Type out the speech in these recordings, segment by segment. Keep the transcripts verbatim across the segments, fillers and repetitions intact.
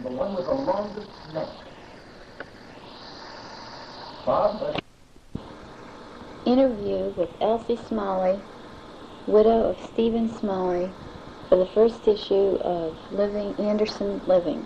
the one with the longest neck. Bob, let's... Interview with Elsie Smalley, widow of Stephen Smalley, for the first issue of Living Anderson Living.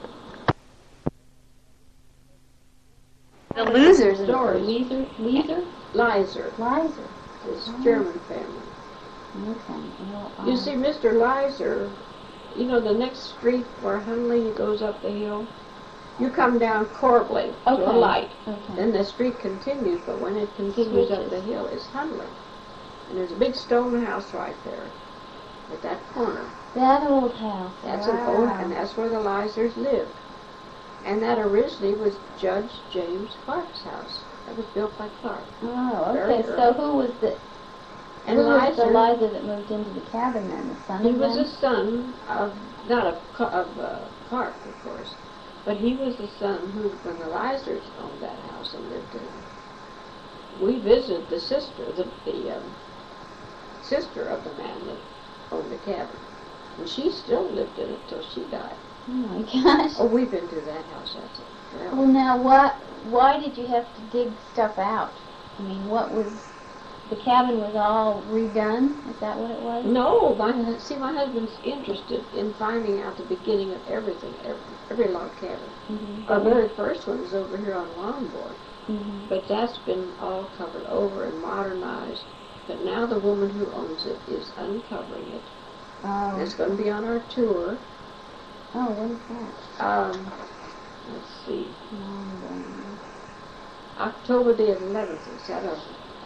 The losers story. Leaser, Leaser, Lizer. Lizer. This Oh. German family. Okay. Well, You um, see, Mister Lizer, you know the next street where Hunley goes up the hill? You come down Corbly to Okay. a light. Okay. Then the street continues, but when it continues up Switches. the hill, it's Hunley. And there's a big stone house right there at that corner. That old house. That's wow. an old, and that's where the Lizers lived. And that originally was Judge James Clark's house. That was built by Clark. Oh, Very okay. So early. who was the And who was the Lizer, Lizer that moved into the cabin then? The son he of was them? a son of, not of, Ca- of uh, Clark, of course, but he was the son who, when the Lizers owned that house and lived in it. We visited the sister, the, the um, sister of the man that owned the cabin. And she still lived in it till she died. Oh my gosh. Oh, we've been to that house, that's it. Forever. Well, now what? Why did you have to dig stuff out? I mean, what was the cabin was all redone? Is that what it was? No, my, hu- see, my husband's interested in finding out the beginning of everything, every, every log cabin. Mm-hmm. Our very first one is over here on Longboard, Mm-hmm. but that's been all covered over and modernized. But now the woman who owns it is uncovering it. Oh. And it's going to be on our tour. Oh, what is that? Um, let's see, Longbourn. October the eleventh. Is that a?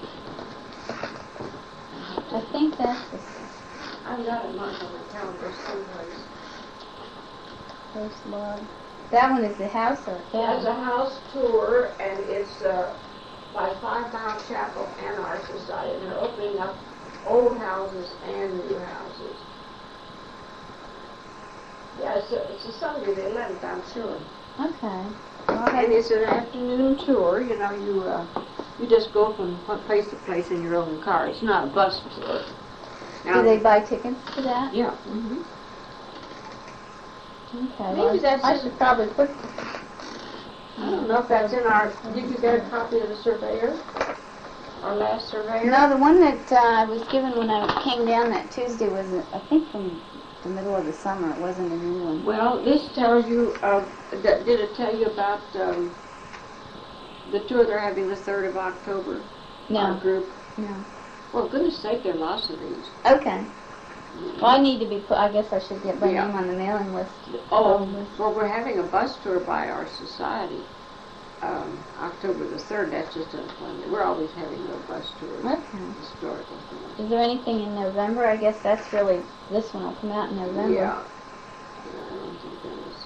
I think that's the I've got it marked on my calendar someplace. first log. That one is the house or It's cabin? a house tour, and it's uh, by Five Mile Chapel and our society. And they're opening up old houses and new houses. Yeah, it's a, it's a Sunday, the eleventh, I'm sure. Okay. And it's an afternoon tour. You know, you uh, you just go from one place to place in your own car. It's not a bus tour. Do they buy tickets to that? Yeah. Mm-hmm. Okay. Maybe well, that's I in- should probably put. I don't know if that's in our. Did you get a copy of the Surveyor? Our last Surveyor? No, the one that uh, I was given when I came down that Tuesday was, uh, I think, from the middle of the summer. It wasn't a new one. Well, this tells you, uh, th- did it tell you about um, the tour they're having the third of October? Our No. group? No. Well, goodness sake, there are lots of these. Okay. Well, I need to be put. I guess I should get my Yeah. name on the mailing list. Oh, Um, well, we're having a bus tour by our society, um, October the third. That's just a fun. We're always having a bus tour, Okay. historical things. Is there anything in November? I guess that's really, this one will come out in November. Yeah. Yeah, I don't think there is.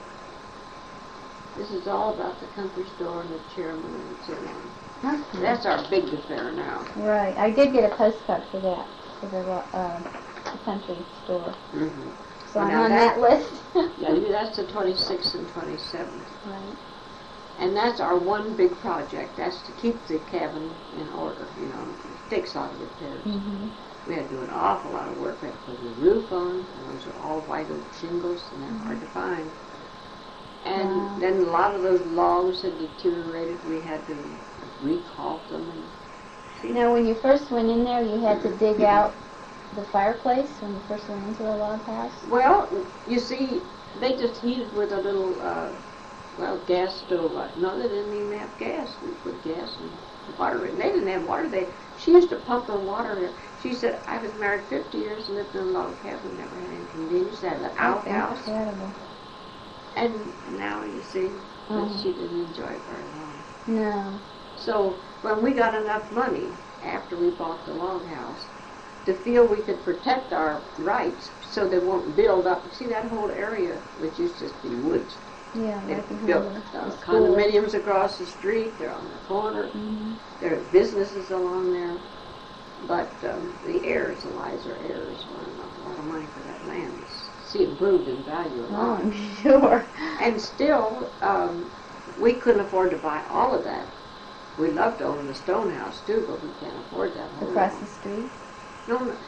This is all about the country store and the chairman and so on. Okay. That's our big affair now. Right. I did get a postcard for that, for the, uh, the country store. Mm-hmm. So I'm Now on that- that list. Yeah, that's the twenty-sixth and twenty-seventh. Right. And that's our one big project. That's to keep the cabin in order, you know. It takes a lot of repairs. Mm-hmm. We had to do an awful lot of work. We had to put the roof on, and those are all white oak shingles, and they're hard to find. And Wow. then a lot of those logs had deteriorated. We had to recalk them. And Now, when you first went in there, you had to dig out the fireplace when you first went into the log house? well, you see, they just heated with a little, uh, well, gas stove. Uh, No, they didn't even have gas. We put gas and water in. They didn't have water. They, she used to pump her water in. She said, I was married fifty years and lived in a log cabin, never had any convenience. They had an outhouse. Incredible. And now you see that Mhm. she didn't enjoy it very long. No. So when we got enough money after we bought the log house to feel we could protect our rights so they won't build up. See that whole area, which used to be woods. Yeah, They right behind built the, uh, the school. condominiums across the street. They're on the corner. Mm-hmm. There are businesses along there. But um, the heirs, the Lizer heirs, wanted a lot of money for that land. See, it improved in value a Oh, lot. I'm sure. And still, um, we couldn't afford to buy all of that. We loved to own the stone house too, but we can't afford that whole Across lot. the street? No, no,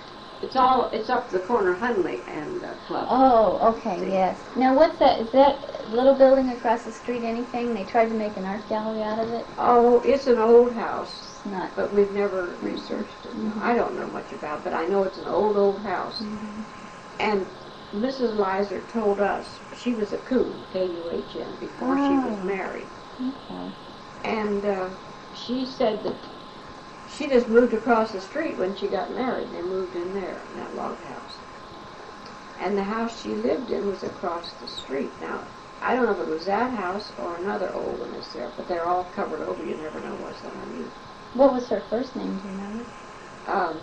It's all, it's up the corner, Hunley and uh, Club. Oh, okay, See? yes. Now, what's that? Is that little building across the street anything? They tried to make an art gallery out of it? Oh, it's an old house, It's not. but we've never researched it. No, I don't know much about it, but I know it's an old, old house. Mhm. And Missus Lizer told us she was a Coon, K U H N, before she was Oh. married. Okay. And uh, she said that she just moved across the street when she got married. They moved in there, in that log house. And the house she lived in was across the street. Now, I don't know if it was that house or another old one that's there, but they're all covered over. You never know what's underneath. What was her first name, do you remember? Um,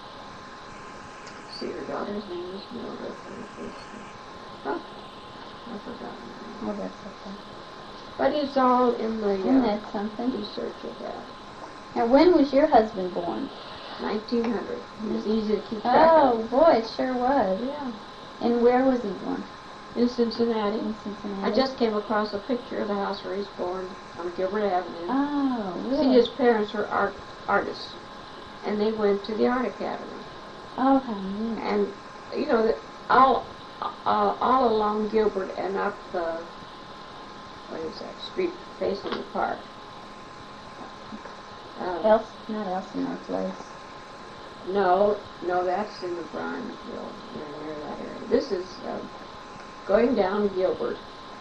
see, her daughter's name is Mildred. Oh, I forgot. Oh, that's okay. But it's all in the Isn't uh, that something? research of that. Now, when was your husband born? nineteen hundred. It was easy to keep track of. Oh, boy, it sure was. Yeah. And where was he born? In Cincinnati. In Cincinnati. I just came across a picture of the house where he's born on Gilbert Avenue. Oh, really? See, his parents were art artists, and they went to the art academy. Oh, how neat. And you know, the, all uh, all along Gilbert and up the what is that street facing the park? Uh, Els, not Elsinore Place. no, no, that's in the Brimesville, near, near that area. This is uh, going down Gilbert.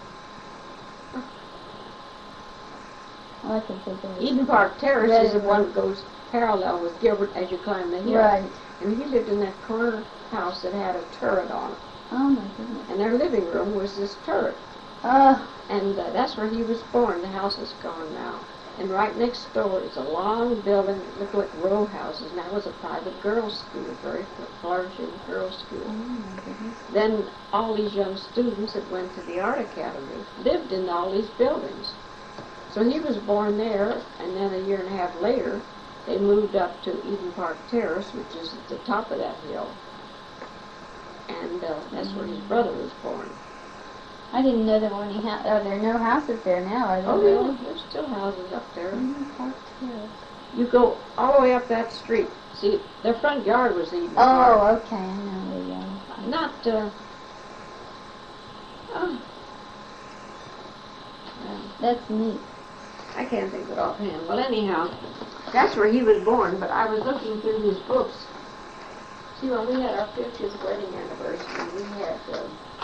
All I can think of is... Eden Park Terrace Right, is the one right. that goes parallel with Gilbert as you climb the hill. Right. And he lived in that corner house that had a turret on it. Oh, my goodness. And their living room was this turret. Oh, And uh, that's where he was born. The house is gone now. And right next door is a long building that looked like row houses. And that was a private girls' school, a very flourishing girls' school. oh my goodness. Then all these young students that went to the art academy lived in all these buildings. So he was born there, and then a year and a half later, they moved up to Eden Park Terrace, which is at the top of that hill. And uh, that's where his brother was born. I didn't know there were any houses. Are there no houses there now, are there? Oh, really? yeah, there's still houses up there. Eden Park Terrace. You go all the way up that street. See, their front yard was Eden Park. Oh, okay, I know the, um... Not, uh... Oh. Yeah. That's neat. I can't think of it offhand. Well, anyhow, that's where he was born, but I was looking through his books. See, when we had our fiftieth wedding anniversary, we had, uh,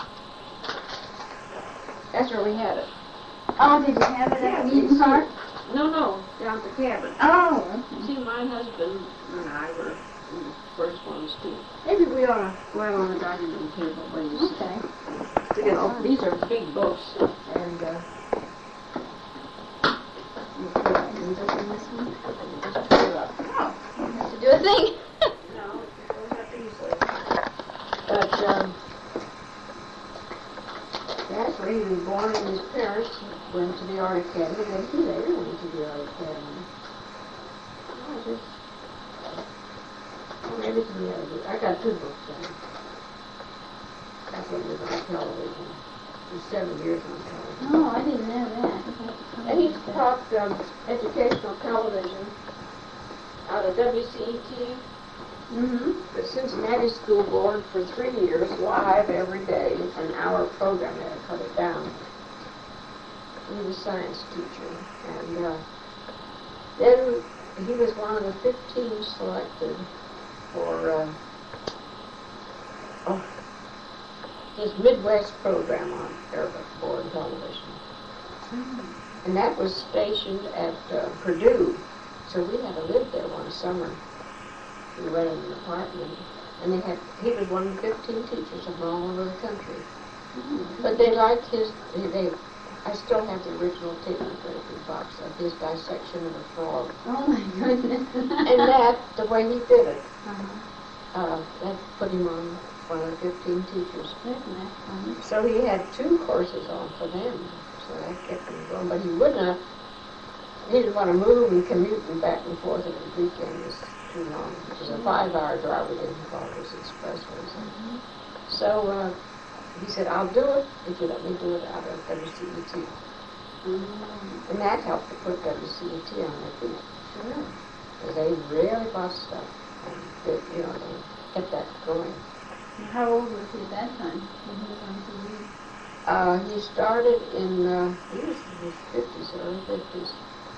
that's where we had it. Oh, did you have it Yeah, at you Eden see Park? it. No, no, down at the cabin. Oh, okay. See, my husband and I were the first ones too. Maybe we ought to go out on the dining room table, what do you say? Okay. You know, these are big books, and, uh, you put it in this one, just pull it up. Oh, you have to do a thing. No, it goes up easily. But, um, that's where he was born, and his parents went to the art academy, and then he later went to the art academy. I just, oh, maybe it's in the other book. I got two books then. That's when he was on television. He was seven years on television. Oh, I didn't know that. And he's taught um, educational television out of W C E T, Mm-hmm. the Cincinnati School Board, for three years, live every day, an hour program. They had to cut it down. He was a science teacher. And uh, then he was one of the fifteen selected for uh, oh, his Midwest program on Arabic Board television. Mm-hmm. And that was stationed at uh, Purdue. So we had to live there one summer. We rented an apartment. And they had, he was one of the fifteen teachers from all over the country. Mm-hmm. But they liked his, they, I still have the original tape recorder box of his dissection of a frog. Oh, my goodness. And that, the way he did it, Uh-huh. uh, that put him on one of the fifteen teachers. Isn't that funny? So he had two courses on for them. So that kept him going. But he would not, he didn't want to move and commute and back and forth every weekend. It was too long. It was a five-hour drive. We didn't have all those expressways. Mm-hmm. So uh, he said, I'll do it if you let me do it out of W C E T. Mm-hmm. And that helped to put W C E T on their feet. Sure. Because they really bought stuff. And they, you know, they kept that going. How old was he at that time when he was on T V? Uh, he started in, uh, he was in his fifties, early fifties.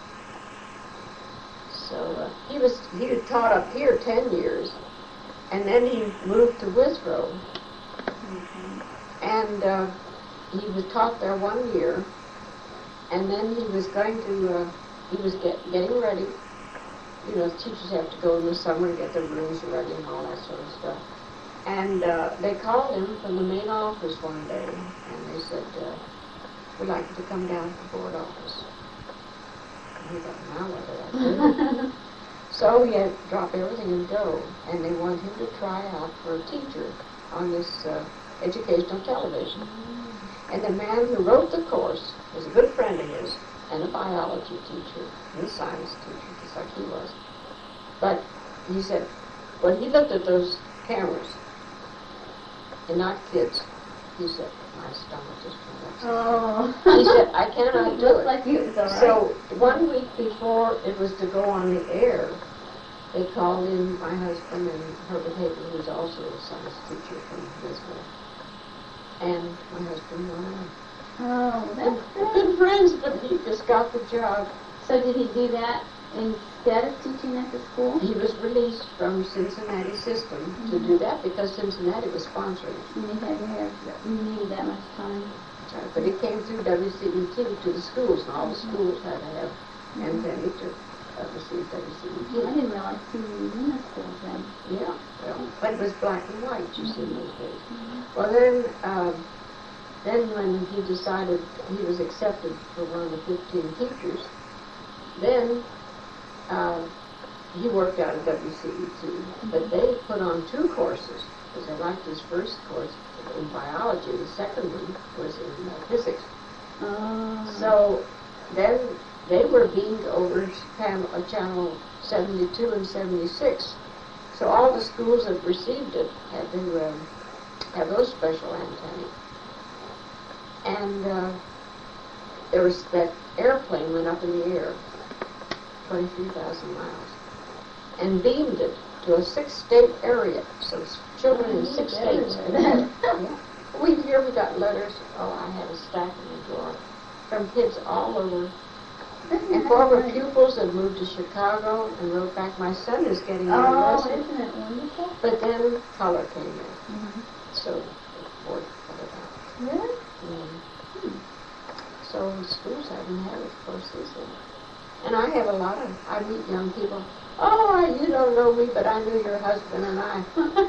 So uh, he was, he had taught up here ten years, and then he moved to Withrow. Okay. And uh, he was taught there one year, and then he was going to, uh, he was get, getting ready. You know, teachers have to go in the summer and get their rooms ready and all that sort of stuff. And uh, they called him from the main office one day, and they said, uh, we'd like you to come down to the board office. And he thought, now what did I do? So he had to drop everything and go, and they wanted him to try out for a teacher on this uh, educational television. And the man who wrote the course was a good friend of his, and a biology teacher, and a science teacher, just like he was. But he said, when he looked at those cameras, and not kids, he said, my stomach just turned upside down. Oh. He said, I cannot do Looked it. like he was all right. So one week before it was to go on the air, they called in my husband and Herbert Hagen, who's also a science teacher from Lisbon. And my husband went on. Oh, that's Good good. friends, but he just got the job. So did he do that instead of teaching at the school? He was released from Cincinnati system mm-hmm. to do that because Cincinnati was sponsoring it. And he had to have, you needed that much time. Right. But it came through W C E T to the schools, and all the Mm-hmm. schools had to have Mm-hmm. antennae to uh, receive W C E T. I didn't realize T V was in the schools then. Yeah, well, but it was black and white, you see, in those days. Mm-hmm. Well, then, um, then when he decided he was accepted for one of the fifteen teachers, then uh, he worked out at W C E T. But they put on two courses, because I liked his first course in biology. The second one was in uh, physics. Oh. So then they were beamed over channel, uh, channel seventy-two and seventy-six. So all the schools that received it had to um, have those special antennae. And uh, there was that airplane went up in the air, twenty-three thousand miles, and beamed it to a six-state area. So children in six states could have it. Yeah. We here we got letters. Oh, I had a stack in the drawer from kids all over. And former pupils that moved to Chicago and wrote back, my son is getting a Oh, lesson. isn't it wonderful? But then color came in. Mm-hmm. So the board cut it out. Really? Yeah. Hmm. So the schools haven't had it, of course, these days. And I have a lot of, I meet young people, oh, I, you don't know me, but I knew your husband and I.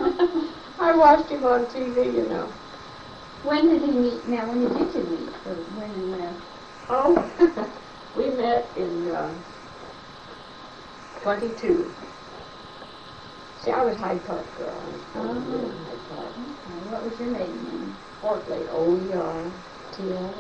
I watched him on T V, you know. When did he meet? Now, when did you two meet? Or when and where? Oh, we met in uh, twenty-two. See, I was Hyde Park girl. I was born Oh. here in Hyde Park. Okay. What was your maiden name? Ortley, O E R T L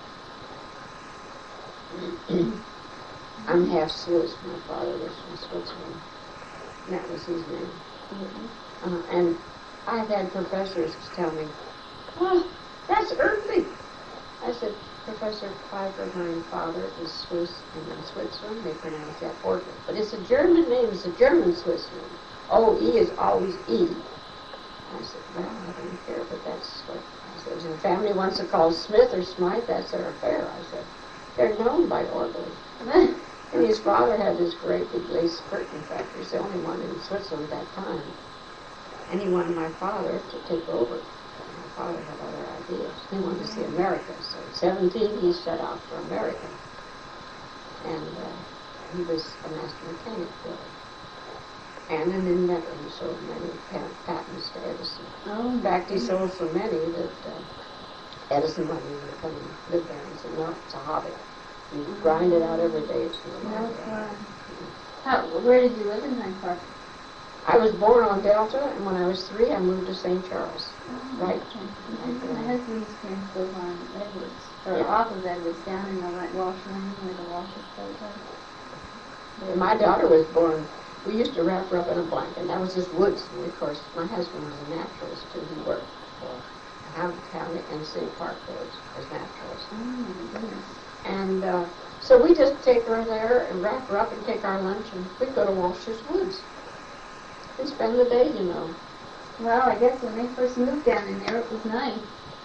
Y. I'm half Swiss. My father was from Switzerland. And that was his name. Mm-hmm. Uh, and I've had professors tell me, oh, that's Earthly. I said, Professor Pfeiffer, my father is Swiss and in Switzerland. They pronounce that Ortley. But it's a German name. It's a German Swiss name. O E is always E. I said, well, I don't care, but that's what I said. If the family wants to call Smith or Smythe, that's their affair. I said, they're known by Ortley. And his father had this great big lace curtain factory. It's the only one in Switzerland at that time. And he wanted my father to take over. My father had other ideas. He wanted to see America. So at seventeen, he set out for America. And uh, he was a master mechanic there. And an inventor. He sold many pat- patents to Edison. Oh, In fact, he sold so many that uh, Edison wanted him to come and live there. He said, no, it's a hobby. You grind it out every day. It's no No matter. fun. How, where did you live in Hyde Park? I was born on Delta, and when I was three, I moved to Saint Charles. Oh, Right. okay. My husband's parents live on Edwards, or Yeah. off of Edwards, down in the like Walsh Lane where the Walshes live. And my daughter was born, we used to wrap her up in a blanket, and that was just woods. And of course, my husband was a naturalist, too. He worked for Howard County and City Park Village as naturalist. Oh, my goodness. And uh, so we just take her there and wrap her up and take our lunch, and we'd go to Walsh's Woods and spend the day, you know. Well, I guess when they first moved down in there, it was nice.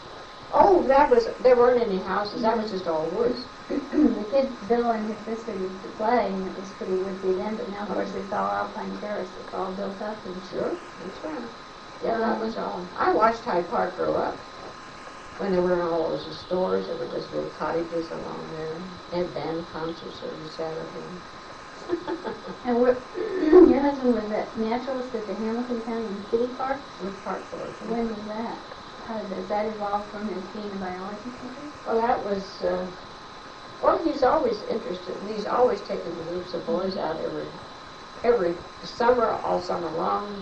Oh, that was, there weren't any houses, that was just all woods. The kids, Bill and his sister used to play, and it was pretty woodsy then, but now, of course, it's all Alpine Terrace. It's all built up and Sure, that's right. Yeah, that was all. I watched Hyde Park grow up. When there weren't all those stores, there were just little cottages along there. They had band concerts every Saturday. And we're, your husband was at naturalist at the Hamilton County City Park? With Park Forest. When was that? How does that evolve from his being a biology teacher? Well, that was, uh, well, he's always interested. He's always taken groups of boys out every, every summer, all summer long.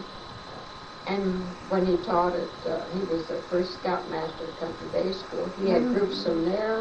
And when he taught it, uh, he was the first scoutmaster at Country Day School. He had Mm-hmm. groups from there.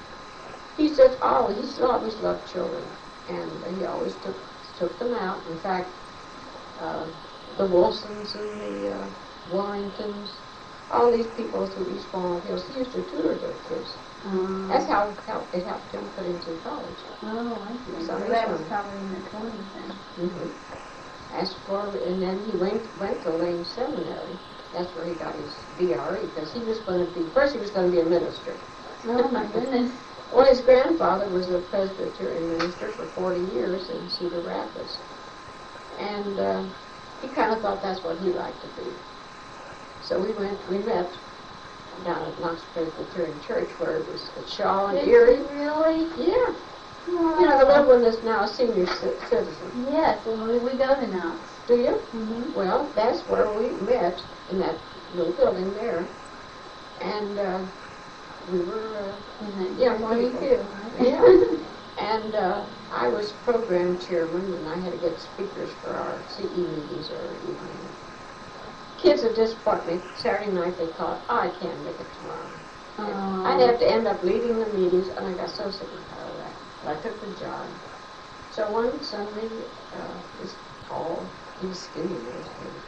He's just always, he's always loved children, and he always took took them out. In fact, uh, the Wilsons and the uh, Warringtons, all these people through East Walnut Hills, he used to tutor their kids. Um, That's how it helped, it helped him put into college. Oh, I see. So So he's that was from- probably in the twenties then. Mm-hmm. As for, and then he went went to Lane Seminary. That's where he got his B R E, because he was going to be, first he was going to be a minister. Oh, my goodness. Well, his grandfather was a Presbyterian minister for forty years in Cedar Rapids. And uh, he kind of thought that's what he liked to be. So we went, we met down at Knox Presbyterian Church, where it was at Shaw and Did Erie. you really? Yeah. Wow. You know, the little one that's now a senior ci- citizen. Yes, and we, we go to Knox. Do you? Mm-hmm. Well, that's where we met, in that little building there. And uh, we were, uh, In Yeah, twenty-two, wonderful. right? yeah. And uh, I was program chairman, and I had to get speakers for our C E meetings every evening. Kids would disappoint me. Saturday night they thought, oh, I can't make it tomorrow. And Oh. I'd have to end up leading the meetings, and I got so sick and tired of that. But I took the job. So one Sunday, uh, this tall, he was skinny in those days.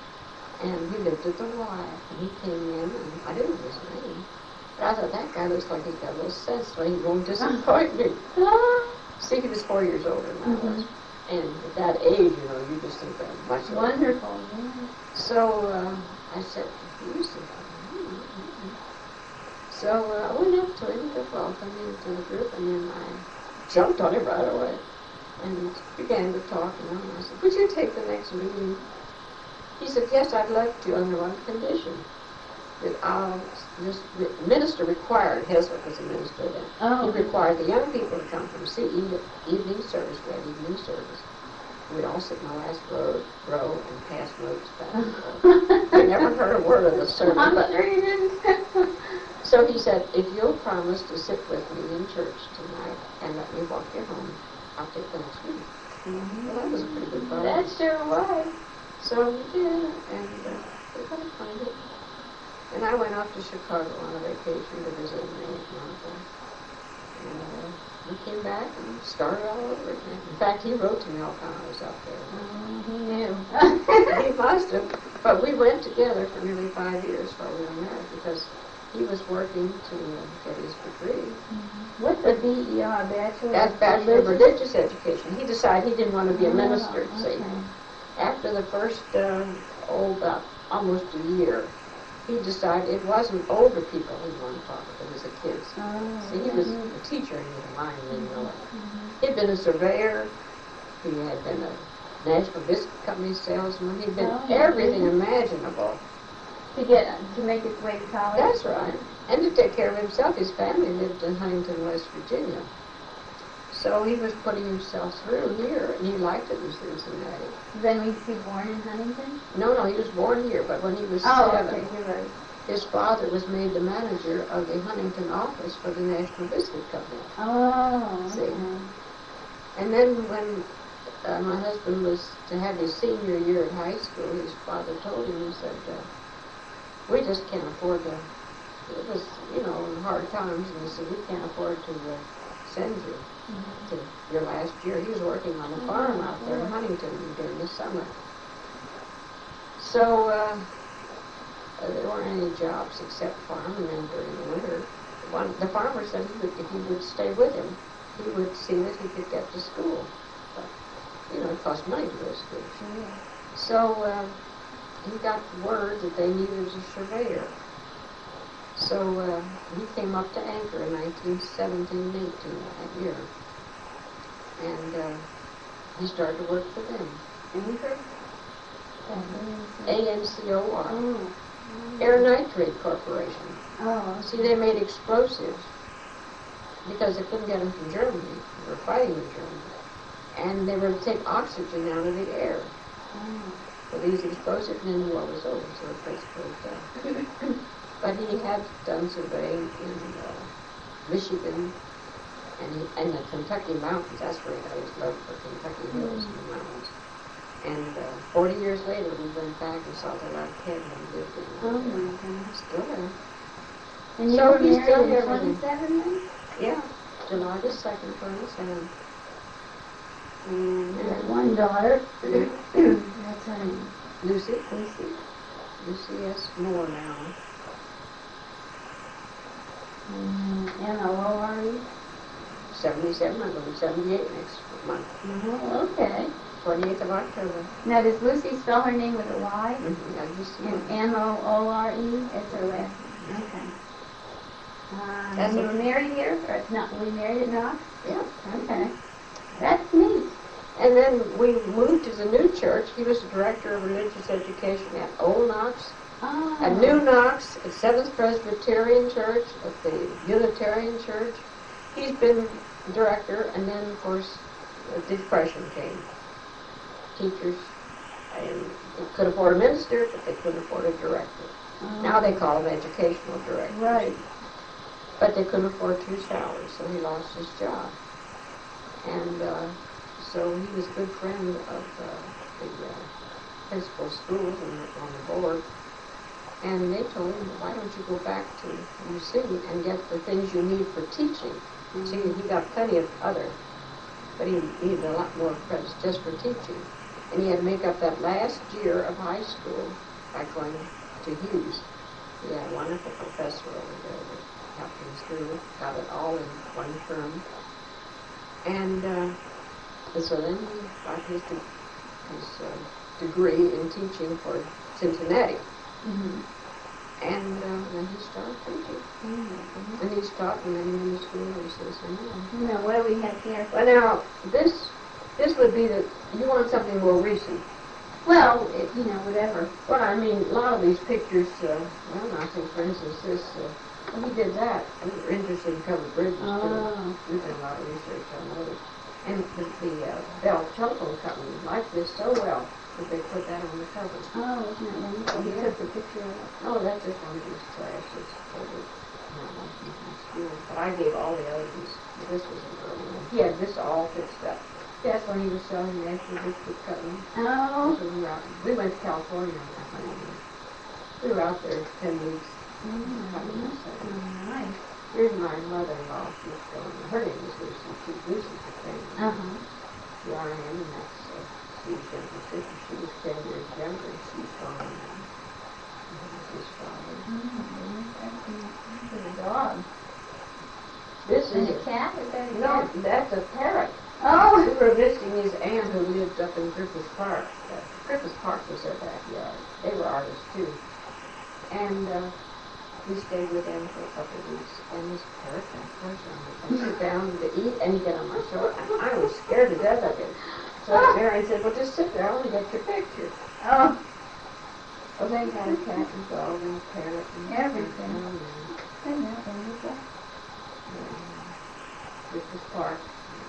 And he lived at the Y, and he came in, and I didn't know his name. But I thought, that guy looks like he's got a little sense, so he won't disappoint me. See, he was four years older than I was. And at that age, you know, you just think that much older. Wonderful, yeah. So uh, I said, you said, so uh, I went up to him to welcome him to the group, and then I jumped on him right away and began to talk, you know, and I said, would you take the next meeting? He said, yes, I'd love to, under one condition. That I'll, this minister required, Hesler was a minister then, Oh. he required the young people to come from C E to evening service, we had evening service. We'd all sit in the last row, row and pass notes back and forth. We never heard a word of the sermon, I'm but sure you didn't. so he said, if you'll promise to sit with me in church tonight and let me walk you home, I'll take the next meeting. Mm-hmm. Well, that was a pretty good promise. That sure was. So we did, and uh, we got to find it. And I went off to Chicago on a vacation to visit an aunt and uncle. And uh, we came back and started all over again. In fact, he wrote to me all the time I was up there. Oh, he knew. He must have. But we went together for nearly five years while we were married, because he was working to uh, get his degree. What's a B E R, Bachelor? That's Bachelor of Religious Education. He decided he didn't want to be a Oh, minister, see. okay. After the first, uh, oh, about almost a year, he decided it wasn't older people he wanted to talk to, it was the kids. Oh, See, he was yeah. a teacher in his mind, didn't know it. Mhm. He'd been a surveyor, he had been a National Biscuit Company salesman, he'd been Oh, my everything goodness. imaginable. To get to make his way to college. That's right. And to take care of himself, his family lived in Huntington, West Virginia. So he was putting himself through here, and he liked it in Cincinnati. Then was he born in Huntington? No, no, he was born here, but when he was Oh, seven, okay, you're right. his father was made the manager of the Huntington office for the National Biscuit Company. Oh, See. okay. And then when uh, my husband was to have his senior year at high school, his father told him, he said, uh, we just can't afford to, it was, you know, in hard times, and he said, we can't afford to uh, send you Mm-hmm. to your last year. He was working on a farm out there in Huntington during the summer. So uh, uh, there weren't any jobs except farming, and during the winter, one, the farmer said he would, if he would stay with him, he would see that he could get to school. But, you know, it cost money to go to school. Sure. So uh, he got word that they needed a surveyor. So uh, he came up to Anchor in nineteen seventeen eighteen, that year. And uh, he started to work for them. Anchor? A N C O R. Oh. Air Nitrate Corporation. Oh. See, they made explosives because they couldn't get them from Germany. They were fighting with Germany. And they were to take oxygen out of the air. Oh. For these explosives, and then the war was over, so the place closed down. But he had done surveying in uh, Michigan and, he, and the Kentucky mountains. That's where he got his love for Kentucky hills and the mountains. And uh, forty years later, we went back and saw the log cabin and lived in it. Oh my goodness. Still there. And you So were he's still married here in with me. twenty-seven then? Yeah, July the second, twenty-seven. And you had one daughter. What's her name? Lucy. Lucy. Lucy S. Moore now. M O O R E? seventy-seven, I'm going to be seventy-eight next month. Oh, okay. twenty-eighth of October. Now, does Lucy spell her name with a Y? Mm-hmm. I just And M O O R E? That's her last name. Okay. Um, That's and you what- were married here? Or not, were you married at Knox? Yeah. Okay. That's neat. And then we moved to the new church. He was the director of religious education at Old Knox, Oh. at New Knox, at Seventh Presbyterian Church, at the Unitarian Church. He's been director, and then, of course, the Depression came. Teachers and they could afford a minister, but they couldn't afford a director. Oh. Now they call them educational directors. Right. But they couldn't afford two salaries, so he lost his job. And uh, so he was a good friend of uh, the uh, principal schools and on the board. And they told him, why don't you go back to U C and get the things you need for teaching? Mm-hmm. See, he got plenty of other, but he needed a lot more credits just for teaching. And he had to make up that last year of high school by going to Hughes. He had a wonderful professor over there that helped him through, got it all in one term. And, uh, and so then he got his, de his uh, degree in teaching for Cincinnati. Mm-hmm. And uh, then he started teaching. Mm-hmm. And he's taught in many, many schools since then. Now, what do we have here? Well, now, this this would be the, you want something more recent. Well, it, you know, whatever. Well, I mean, a lot of these pictures, uh, well, I think, for instance, this, uh, well, he did that. We were interested in covered bridges, Oh. too. We've done a lot of research on those. And the, the uh, Bell Telephone Company liked this so well that they put that on the cover. Oh, isn't that wonderful? He Yeah. took the picture of it. Oh, that's just one of his classes. For the, not like in high school. But I gave all the other ones. This was an early one. He had this all fixed up. That's when he was selling National Biscuit Cutting. Oh. So we, were out, we went to California on that honeymoon. We were out there ten weeks. cutting this Oh, thing. nice. Here's my mother-in-law. She's going. Her name is Lucy. She's Lucy's the family. Uh-huh. The R N, and that's uh, Steve's younger sister. She was ten years younger. She's gone now. And that's his father. That's a dog. This And is a cat? Is that a No, cat? that's a parrot. Oh. We were visiting his aunt who lived up in Griffith Park. Uh, Griffith Park was their backyard. They were artists too. And uh, we stayed with them for a couple of weeks. And this parrot got close on me. I sit down to eat and he got on my shoulder. And I was scared to death of him. So Mary said, well, just sit there. I want to get your picture. Oh. Well, they got a cat and dog and a parrot and Everything. Oh, yeah. Isn't that wonderful? Griffith Park.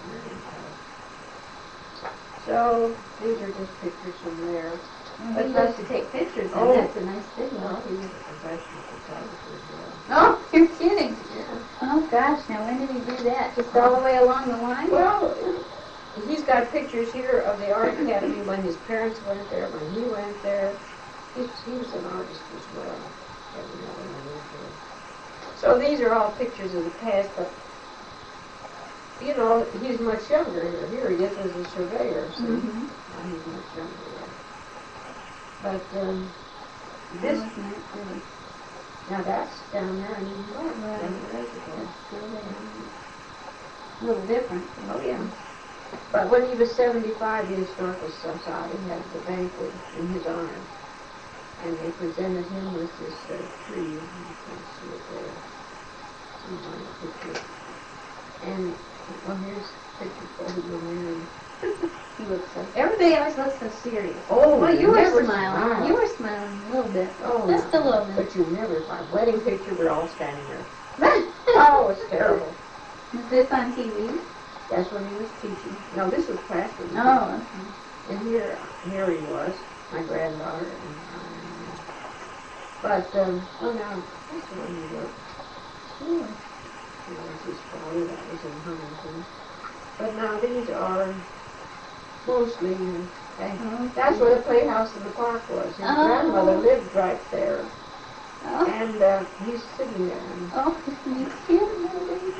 So these are just pictures from there. But he loves to take pictures, and Oh. that's a nice big Well, one. he was a professional photographer as well. Oh, you're kidding. Yeah. Oh, gosh, now when did he do that? Just all the way along the line? Well, he's got pictures here of the art academy when his parents went there, when he went there. He's, he was an artist as well. Evidently, when he was there. So these are all pictures of the past, but you know, he's much younger here. Here he is as a surveyor, see? Mm-hmm. Now he's much younger there. But um, This this, is not pretty. now that's down there in New York, Right. ten years ago. That's still there. A little different. Oh, yeah. But when he was seventy-five, the Historical Society had the banquet in his honor. And they presented him with this uh, tree. You can see it there. Somewhere in the picture. And, well, here's a picture before he got married. He looks so. Everybody always looks so serious. Oh, well, you you were never smiling. smile. You were smiling a little bit. Oh, Just no. a little bit. But you never, my wedding picture, we're all standing there. Oh, it's terrible. Is this on T V? That's when he was teaching. No, this was classroom. Oh, okay. And here, here he was, my granddaughter. And, um, but, um, oh, now, that's the one he worked. Cool. That was his father, that was in Huntington. But now these are mostly, okay. Oh, That's where the playhouse in the park was. His Oh. grandmother lived right there. Oh, And uh, he's sitting there. And oh, you cute little baby.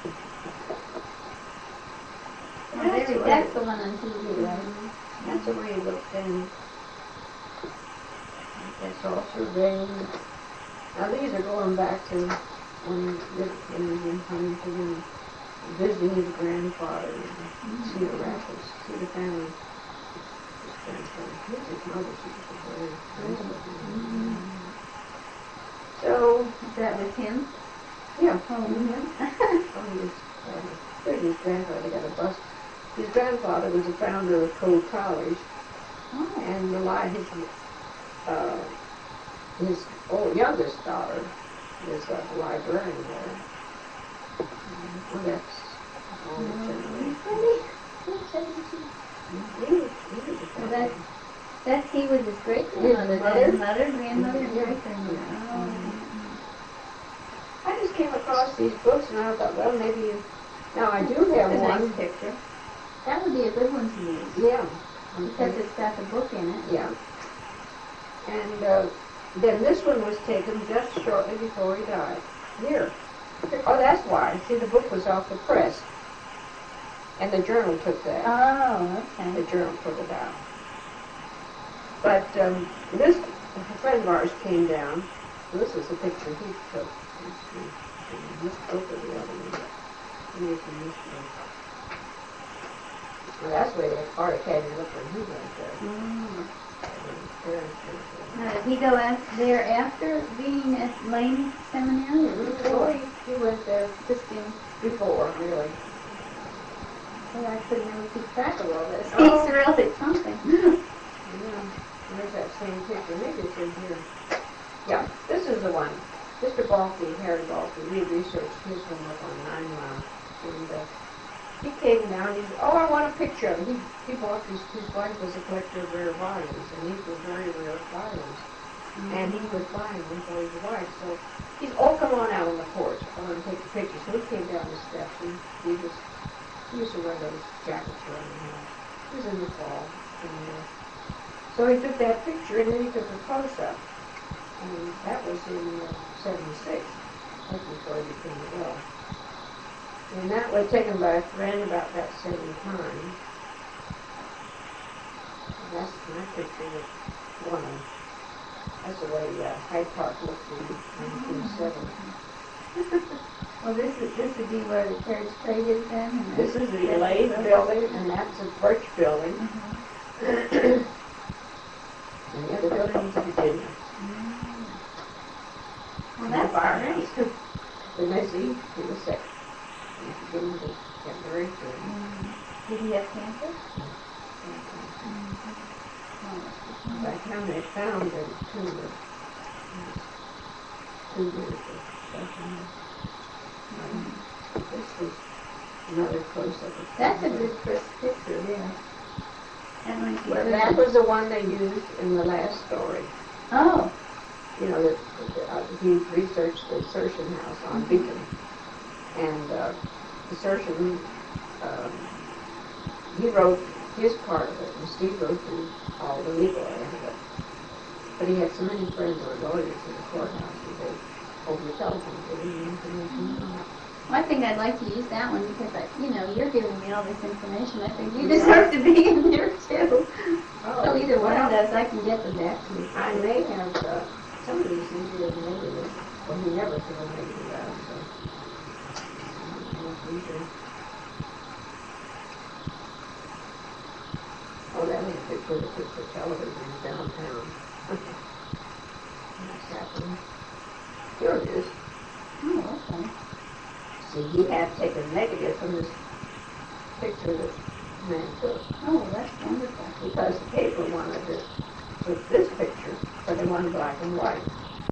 Oh, That's there- right. that's the one on T V, right? that's the way he looked. And that's all surveying. Now these are going back to when he lived when he was in Huntington and visiting his grandfather in Cedar Rapids, Cedar family. His grandfather. Here's his mother. She was a very nice looking. So, Is that with him? yeah. Holding him? Oh, he was, uh, there's his grandfather got a bust. His grandfather was the founder of Cole College, Oh. and the li his, uh, his old, youngest daughter is a librarian there. Well, that's all the generation. He was, he was a So that's, that's he was his great His grandmother, mother? his mother, grandmother, and Yeah. great grandmother. Oh. I just came across these books and I thought, well, maybe you, now I do have That's a nice one. picture. That would be a good one to use Yeah. because it's got the book in it. Yeah. And uh, then this one was taken just shortly before he died. Here. Oh, that's why. See, the book was off the press. And the journal took that. Oh, okay. The journal put it out. But um, this, a friend of ours came down. This is a picture he took. This book or the other one. He was in this book. Well, that's the way the art academy looked when he went there. Mm. Very good. Now, did he go af there after being at Lane Seminary or before? Before, he went there Just in, before, really. well, I couldn't really keep track of all this. Oh. He's really something. Yeah, there's that same picture. Maybe it's in here. Yeah, this is the one. Mister Balky, Harry Balky, we researched his homework on Nine Mile. And uh, he came down, he said, oh, I want a picture of it. He, he bought these, his wife was a collector of rare volumes, and these were very rare volumes. And he was buying them for his wife, so he's, oh, come on out on the porch. I want to take a picture. So he came down the steps, and he was, he used to wear those jackets around the house. It was in the fall. And, uh, so he took that picture, and then he took a close-up. And that was in uh, seventy-six, right before he became ill. And that was taken by a friend about that same time. And that's my picture with one of them. That's the way uh, Hyde Park looked in nineteen seventy. Well, this is this would be where the carriage trade is then. And This is the Elaine building, and that's the Birch building. Mhm. And the other building's Virginia. Well, that's Firehouse. great. Then they see, he was sick. And he didn't get very good. Did he have cancer? By the time they found the tumor, two years of This was another close-up of That's a good first picture, yeah. That might be Well, good. that was the one they used in the last story. Oh, You know, that uh, he researched the Sershin house on Beacon. And uh, the Sershin, um, he wrote his part of it, and Steve wrote the, all the legal end of it. But he had so many friends who were lawyers in the courthouse that they, over the telephone, gave him the information on it. well, I think I'd like to use that one because, I, you know, you're giving me all this information. I think you deserve to be in there too. So either one of those, I can get them back to you. I may have, uh, some of these things he didn't make it, well, he never could have made it out, so. I don't know if these are- Oh, that was a picture of the picture television downtown. bathroom. Here it is. Oh, okay. See, he had taken a negative from this picture that man took Oh, that's wonderful. because the paper wanted to with this picture, but they wanted black and white.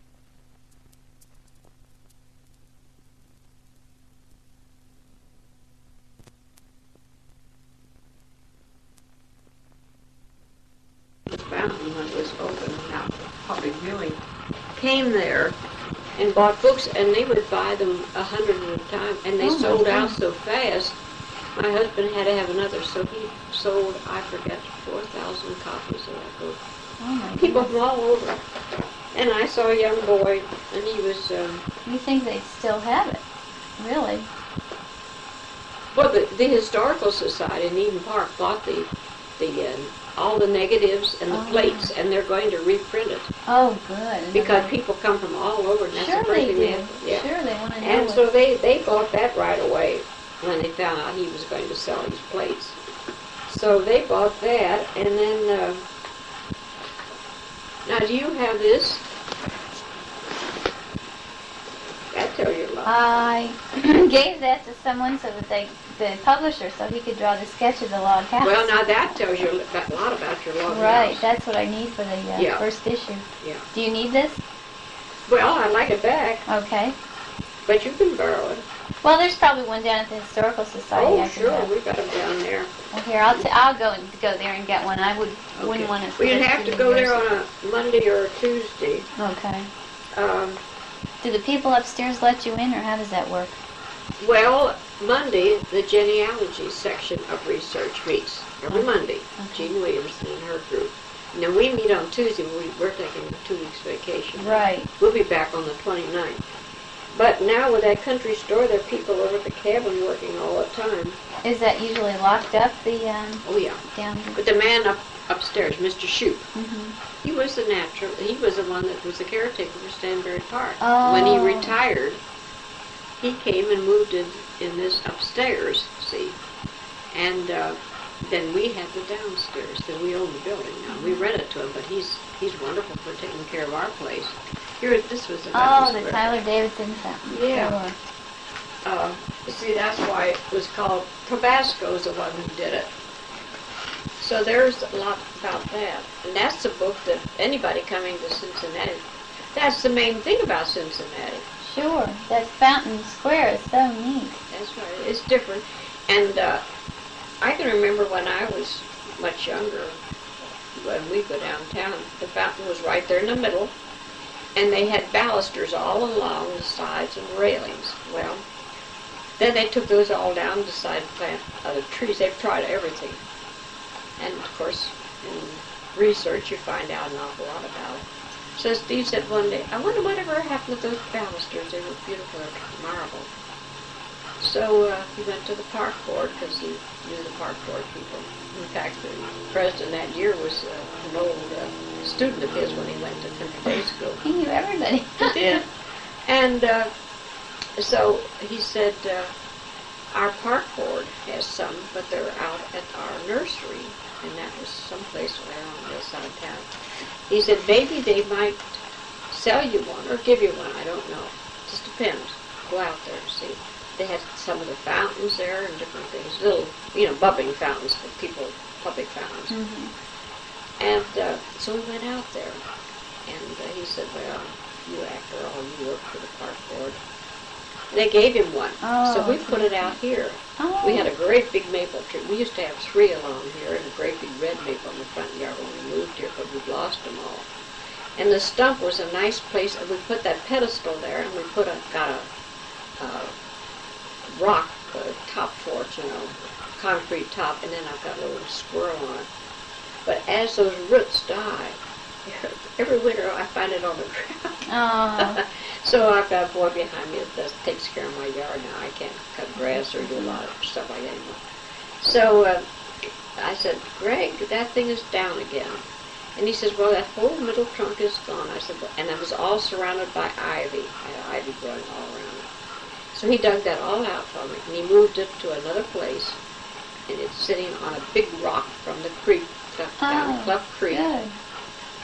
The fountain, when it was open now, public viewing, came there and bought books, and they would buy them a hundred at a time, and they Oh, my sold out goodness. so fast. My husband had to have another, so he sold, I forget, four thousand copies of that book. Oh, my People goodness. from all over. And I saw a young boy, and he was, um, You think they still have it? Really? well, the, the Historical Society in Eden Park bought the, the, uh, all the negatives and the Oh. plates, and they're going to reprint it. Oh, good. Because people come from all over, and that's Sure the first they thing they do. have. Yeah. Sure, they want to know And what- so they, they bought that right away when they found out he was going to sell these plates. So they bought that, and then, uh, now do you have this? That tells you a lot. I gave that to someone so that they, the publisher, so he could draw the sketch of the log house. Well, now that tells you a li- a lot about your log Right, house. that's what I need for the uh, Yeah. first issue. Yeah. Do you need this? Well, I'd like it back, Okay. but you can borrow it. Well, there's probably one down at the Historical Society. Oh, I can sure, have. we got them down there. Well, here, I'll, t- I'll go and go there and get one. I would, Okay. wouldn't want to. Well, you'd have to go there on a Monday or a Tuesday. Okay. Um, Do the people upstairs let you in, or how does that work? Well, Monday, the genealogy section of research meets every Okay. Monday. Okay. Jean Williamson and her group. Now, we meet on Tuesday. We, we're taking a two weeks vacation. Right. We'll be back on the twenty-ninth. But now with that country store, there are people over at the cabin working all the time. Is that usually locked up, the um, Oh, yeah. down But the man up upstairs, Mister Shoup, hmm he was the natural, he was the one that was the caretaker for Stanbury Park. Oh. When he retired, he came and moved in, in this upstairs, see. And uh, then we had the downstairs, because we own the building now. We rent it to him, but he's he's wonderful for taking care of our place. Here, this was the Oh, Fountain the Square. Tyler Davidson fountain. Yeah. Sure. Uh, see, that's why it was called, Tabasco's the one who did it. So there's a lot about that. And that's the book that anybody coming to Cincinnati, that's the main thing about Cincinnati. Sure. That Fountain Square is so neat. That's right. It's different. And uh, I can remember when I was much younger, when we go downtown, the fountain was right there in the middle, and they had balusters all along the sides and railings. Well, then they took those all down and decided to plant other trees. They've tried everything. And of course, in research, you find out an awful lot about it. So Steve said one day, I wonder whatever happened to those balusters. They were beautiful, they're marble. So uh, he went to the park board because he knew the park board people. In fact, the president that year was uh, an old uh, student of his when he went to Country Day School. He knew everybody. He did. And uh, so he said, uh, our park board has some, but they're out at our nursery. And that was someplace around on this side of town. He said, maybe they might sell you one or give you one. I don't know. Just depends. Go out there and see. They had some of the fountains there and different things. Little, you know, bubbling fountains for people, public fountains. hmm And uh, so we went out there. And uh, he said, well, you after all, you work for the park board. And they gave him one. Oh, so we put it out here. Oh. We had a great big maple tree. We used to have three along here and a great big red maple in the front yard when we moved here, but we've lost them all. And the stump was a nice place, and we put that pedestal there, and we put a, got a, uh, rock uh, top for it, you know, concrete top, and then I've got a little squirrel on it. But as those roots die, every winter I find it on the ground. Oh. So I've got a boy behind me that does, takes care of my yard now. I can't cut grass or do a lot of stuff like that anymore. So uh, I said, Greg, that thing is down again. And he says, well, that whole middle trunk is gone. I said, well, and it was all surrounded by ivy. I had ivy growing all around it. So he dug that all out for me, and he moved it to another place. And it's sitting on a big rock from the creek, Clough, down Oh, Clough Creek. good.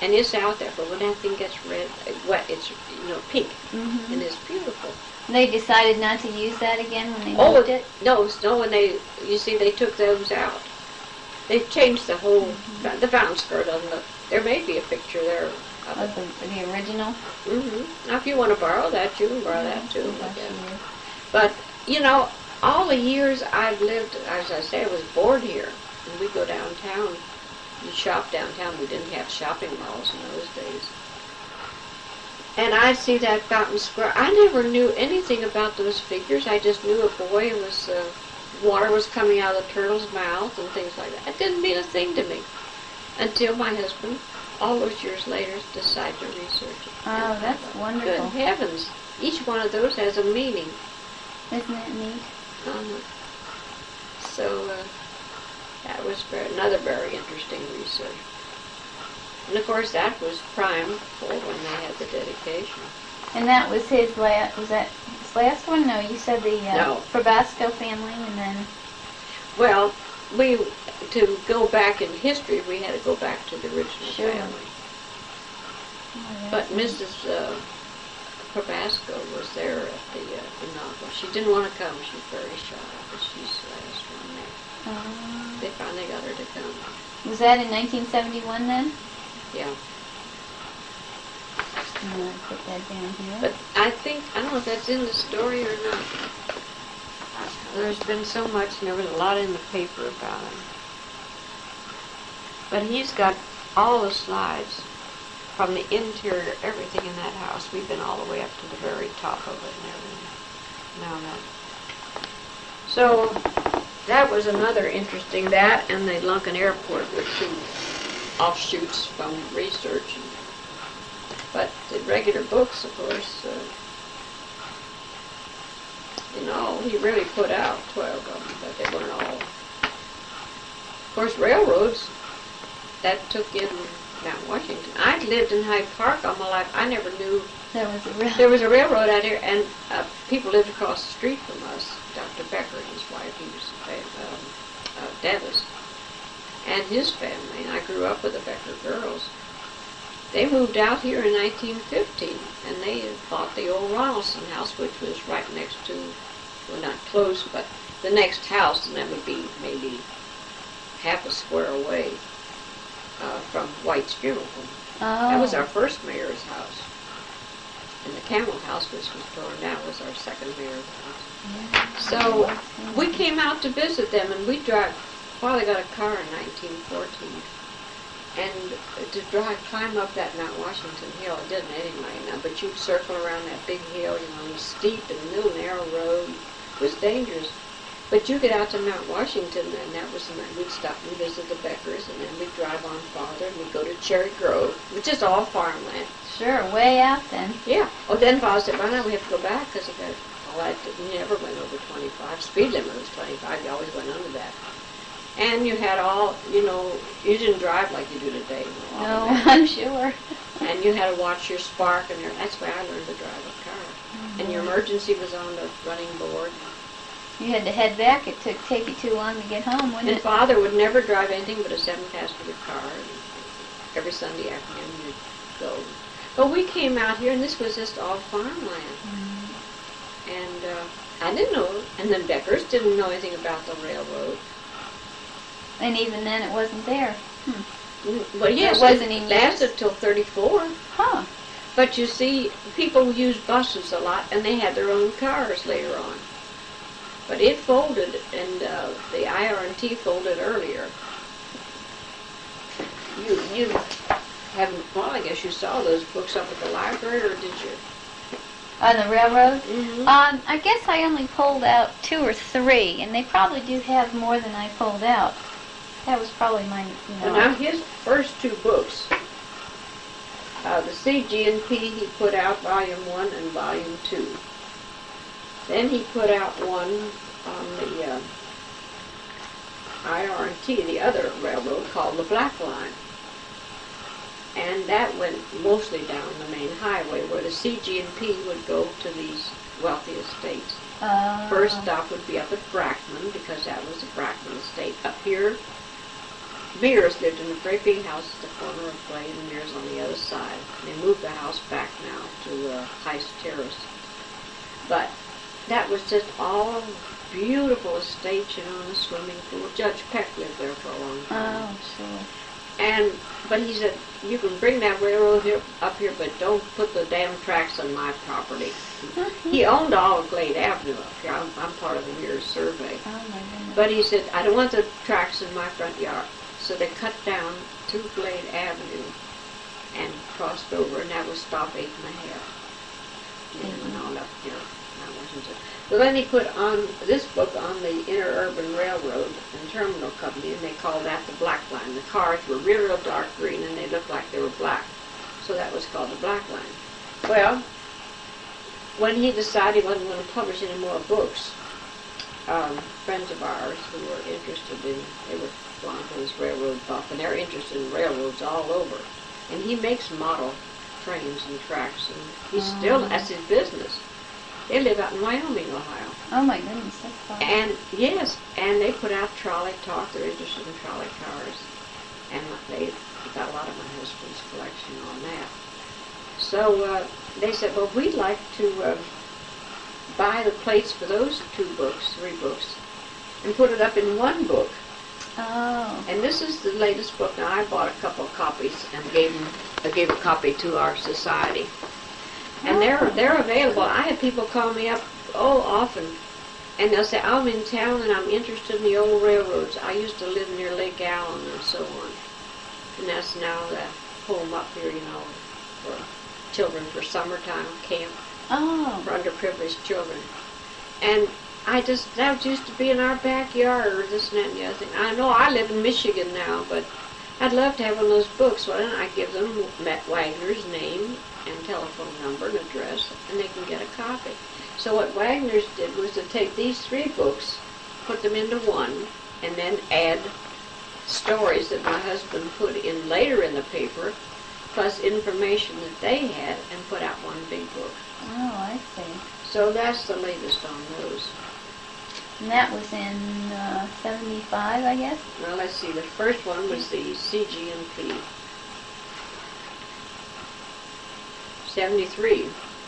And it's out there, but when that thing gets red, uh, wet, it's, you know, pink, Mhm. and it's beautiful. They decided not to use that again when they Oh, moved it. no, no, when they, you see, they took those out. They changed the whole, Mhm. the fountain skirt on the, there may be a picture there of Of it. the, the original. Mm-hmm. Now, if you want to borrow that, you can borrow that too. Yes, I guess. she is. But, you know, all the years I've lived, as I say, I was born here. And we go downtown, we shop downtown. We didn't have shopping malls in those days. And I'd see that fountain square. I never knew anything about those figures. I just knew a boy was, uh, water was coming out of the turtle's mouth and things like that. It didn't mean a thing to me until my husband, all those years later, decided to research it. Oh, And I that's thought, wonderful. Good heavens. Each one of those has a meaning. Isn't it neat? Uh-huh. So, uh, that was very, another very interesting research. And of course, that was prime for when they had the dedication. And that was his last, was that his last one? No, you said the uh, No. Probasco family and then... Well, we, to go back in history, we had to go back to the original Sure. family. Oh, But that's neat. Missus Uh, Probasco was there at the uh, inaugural. She didn't want to come. She was very shy, but she's the last one there. Uh, They finally got her to come. was that in nineteen seventy-one then? Yeah. I'm going to put that down here. But I think, I don't know if that's in the story or not. There's been so much, and there was a lot in the paper about him. But he's got all the slides from the interior, everything in that house. We've been all the way up to the very top of it and everything. Now that. So, that was another interesting, that and the Lunken Airport were two offshoots from research. But the regular books, of course, uh, you know, he really put out twelve of them, but they weren't all. Of course, railroads, that took in Mount Washington. I'd lived in Hyde Park all my life. I never knew There was a real... there was a railroad out here, and uh, people lived across the street from us. Doctor Becker and his wife, he was a um, uh, dentist, and his family. And I grew up with the Becker girls. They moved out here in nineteen fifteen, and they bought the old Ronaldson house, which was right next to, well, not close, but the next house, and that would be maybe half a square away uh, from White's funeral home. Oh. That was our first mayor's house. And the Camel House, which was torn down, was our second mayor's house. So we came out to visit them, and we drive. Father got a car in nineteen fourteen, and to drive, climb up that Mount Washington hill, it didn't anyway now, but you'd circle around that big hill, you know, it was steep and a little narrow road. It was dangerous. But you get out to Mount Washington, and that was, and we'd stop and visit the Beckers, and then we'd drive on farther, and we'd go to Cherry Grove, which is all farmland. Sure, way out then. Yeah. Oh, then Father said, well, now we have to go back, because of that. Well, I didn't- never went over twenty-five. Speed limit was twenty-five. You always went under that. And you had all, you know, you didn't drive like you do today. You know, No, automatic. I'm sure. And you had to watch your spark, and your, that's where I learned to drive a car. And your emergency was on the running board. You had to head back. It took take you too long to get home, wouldn't And it? Father would never drive anything but a seven-passenger car. And every Sunday afternoon you'd go. But we came out here, and this was just all farmland. Mm-hmm. And uh, I didn't know, and the Beckers didn't know anything about the railroad. And even then, it wasn't there. Mm, Well, yes, It wasn't it in lasted use? till thirty-four. Huh. But you see, people used buses a lot, and they had their own cars later on. But it folded, and uh, the I R and T folded earlier. You you haven't, well, I guess you saw those books up at the library, or did you? On the railroad? Mm-hmm. Um, I guess I only pulled out two or three, and they probably do have more than I pulled out. That was probably my, you know. Well, now his first two books, uh, the C G and P, he put out Volume One and Volume Two. Then he put out one on the uh, I R and T, the other railroad, called the Black Line. And that went mostly down the main highway, where the C G and P would go to these wealthy estates. Uh, First stop would be up at Brackman, because that was the Brackman estate. Up here, Mears lived in a great big house at the corner of Glade and Mears on the other side. They moved the house back now to uh, Heist Terrace. But that was just all beautiful estate, you know, and a swimming pool. Judge Peck lived there for a long time. Oh, sure. And, but he said, you can bring that railroad here, up here, but don't put the damn tracks on my property. He owned all of Glade Avenue up here. I'm, I'm part of the Mears survey. Oh, my goodness. But he said, I don't want the tracks in my front yard. So they cut down to Glade Avenue and crossed over, and that was stop eight and a half. And then went on up here. That wasn't it. So then he put on this book on the Interurban Railroad and Terminal Company, and they called that the Black Line. The cars were real, real dark green, and they looked like they were black. So that was called the Black Line. Well, when he decided he wasn't going to publish any more books, um, friends of ours who were interested in, they were belong to this railroad buff, and they're interested in railroads all over. And he makes model trains and tracks, and he's Oh. still, that's his business. They live out in Wyoming, Ohio. Oh, my goodness, that's fun. And, yes, and they put out Trolley Talk. They're interested in trolley cars. And they got a lot of my husband's collection on that. So uh, they said, well, we'd like to uh, buy the plates for those two books, three books, and put it up in one book. Oh. And this is the latest book. Now, I bought a couple of copies and gave them, I gave a copy to our society. And they're they're available. I have people call me up, oh, often, and they'll say, I'm in town and I'm interested in the old railroads. I used to live near Lake Allen and so on. And that's now the home up here, you know, for children for summertime camp Oh. for underprivileged children. And I just, that used to be in our backyard or this and that and the other thing. I know I live in Michigan now, but I'd love to have one of those books. Why don't I give them Matt Wagner's name and telephone number and address, and they can get a copy. So what Wagner's did was to take these three books, put them into one, and then add stories that my husband put in later in the paper, plus information that they had, and put out one big book. Oh, I see. So that's the latest on those. And that was in uh, seventy-five, I guess? Well, let's see. The first one was the C G N P. seventy-three.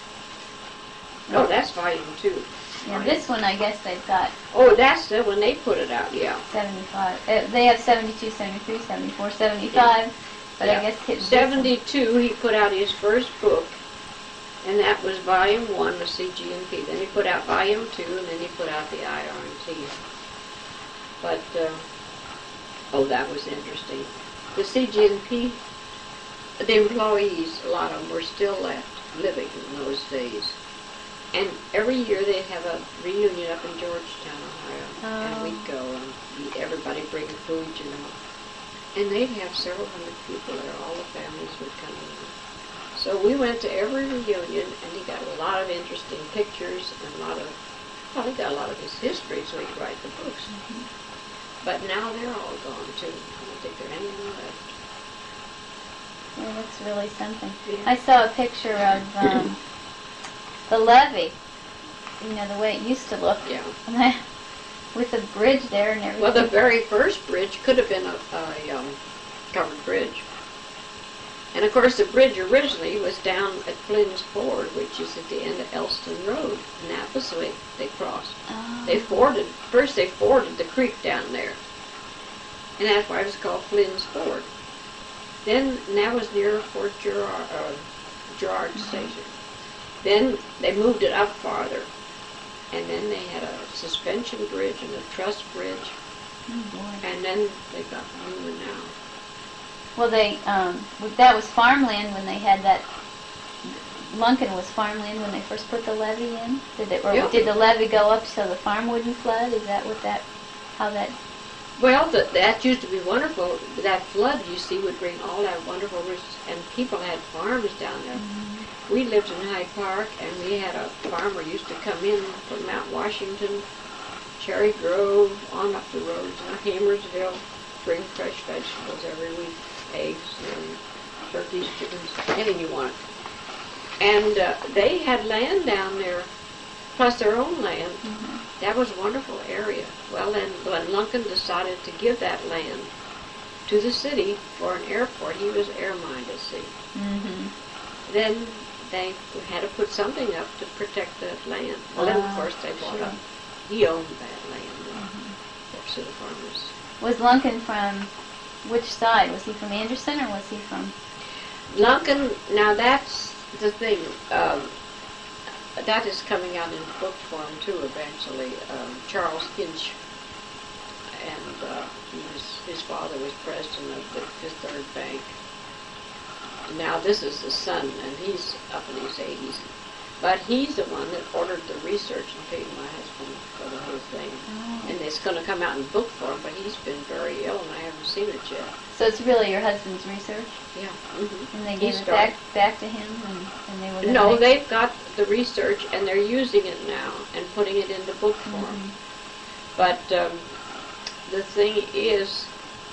Oh, that's volume two. Yeah, this one, I guess they've got Oh, that's the when they put it out, yeah. seventy-five. Uh, they have seventy-two, seventy-three, seventy-four, seventy-five. But Yeah. I guess hit seventy-two, he put out his first book, and that was volume one, the C G N P. Then he put out volume two, and then he put out the I R N T. But, uh, oh, that was interesting. The C G N P, the employees, a lot of them were still left living in those days. And every year they'd have a reunion up in Georgetown, Ohio, and Oh. we'd go and eat, everybody bring food, you know. And they'd have several hundred people there, all the families would come in. So we went to every reunion, and he got a lot of interesting pictures and a lot of, well, he got a lot of his history, so he could write the books. But now they're all gone, too. I don't think there are any more left. Yeah, that's really something. Yeah. I saw a picture of um, the levee. You know, the way it used to look. Yeah. With the bridge there and everything. Well, the very first bridge could have been a, a um, covered bridge. And of course, the bridge originally was down at Flynn's Ford, which is at the end of Elston Road, and that was the way they crossed. Oh. They forded, first they forded the creek down there, and that's why it was called Flynn's Ford. Then, and that was near Fort Gerard, uh, Gerard Mm-hmm. Station. Then they moved it up farther, and then they had a suspension bridge and a truss bridge, Oh, boy. and then they got the new one now. Well, they, um, that was farmland when they had that, Lunkin was farmland when they first put the levee in? Did it, or Yeah. did the levee go up so the farm wouldn't flood? Is that what that, how that, Well, the, that used to be wonderful. That flood, you see, would bring all that wonderful rich, and people had farms down there. Mm-hmm. We lived in Hyde Park, and we had a farmer used to come in from Mount Washington, Cherry Grove, on up the roads, and Hamersville, bring fresh vegetables every week, eggs and turkeys, chickens, anything you want. And uh, they had land down there, plus their own land. mm-hmm. That was a wonderful area. Well, then, when Lunkin decided to give that land to the city for an airport. He was airminded, see. Mm-hmm. Then they had to put something up to protect that land. Well, then, of Ah, course, they bought sure. up. He owned that land, uh, Mhm. of course, to the farmers. Was Lunkin from which side? Was he from Anderson or was he from? Lunkin, now that's the thing. Um, that is coming out in book form, too, eventually. Um, Charles Hinch, and uh, he was, his father was president of the Fifth Third Bank. Now this is the son, and he's up in his eighties. But he's the one that ordered the research and paid my husband for the whole thing. Oh. And it's going to come out in book form, but he's been very ill, and I haven't seen it yet. So it's really your husband's research, Yeah. Mm-hmm. and they He gave it started. back back to him, and, and they were. gonna No, make- they've got the research, and they're using it now and putting it into book form. Mhm. But um, the thing is,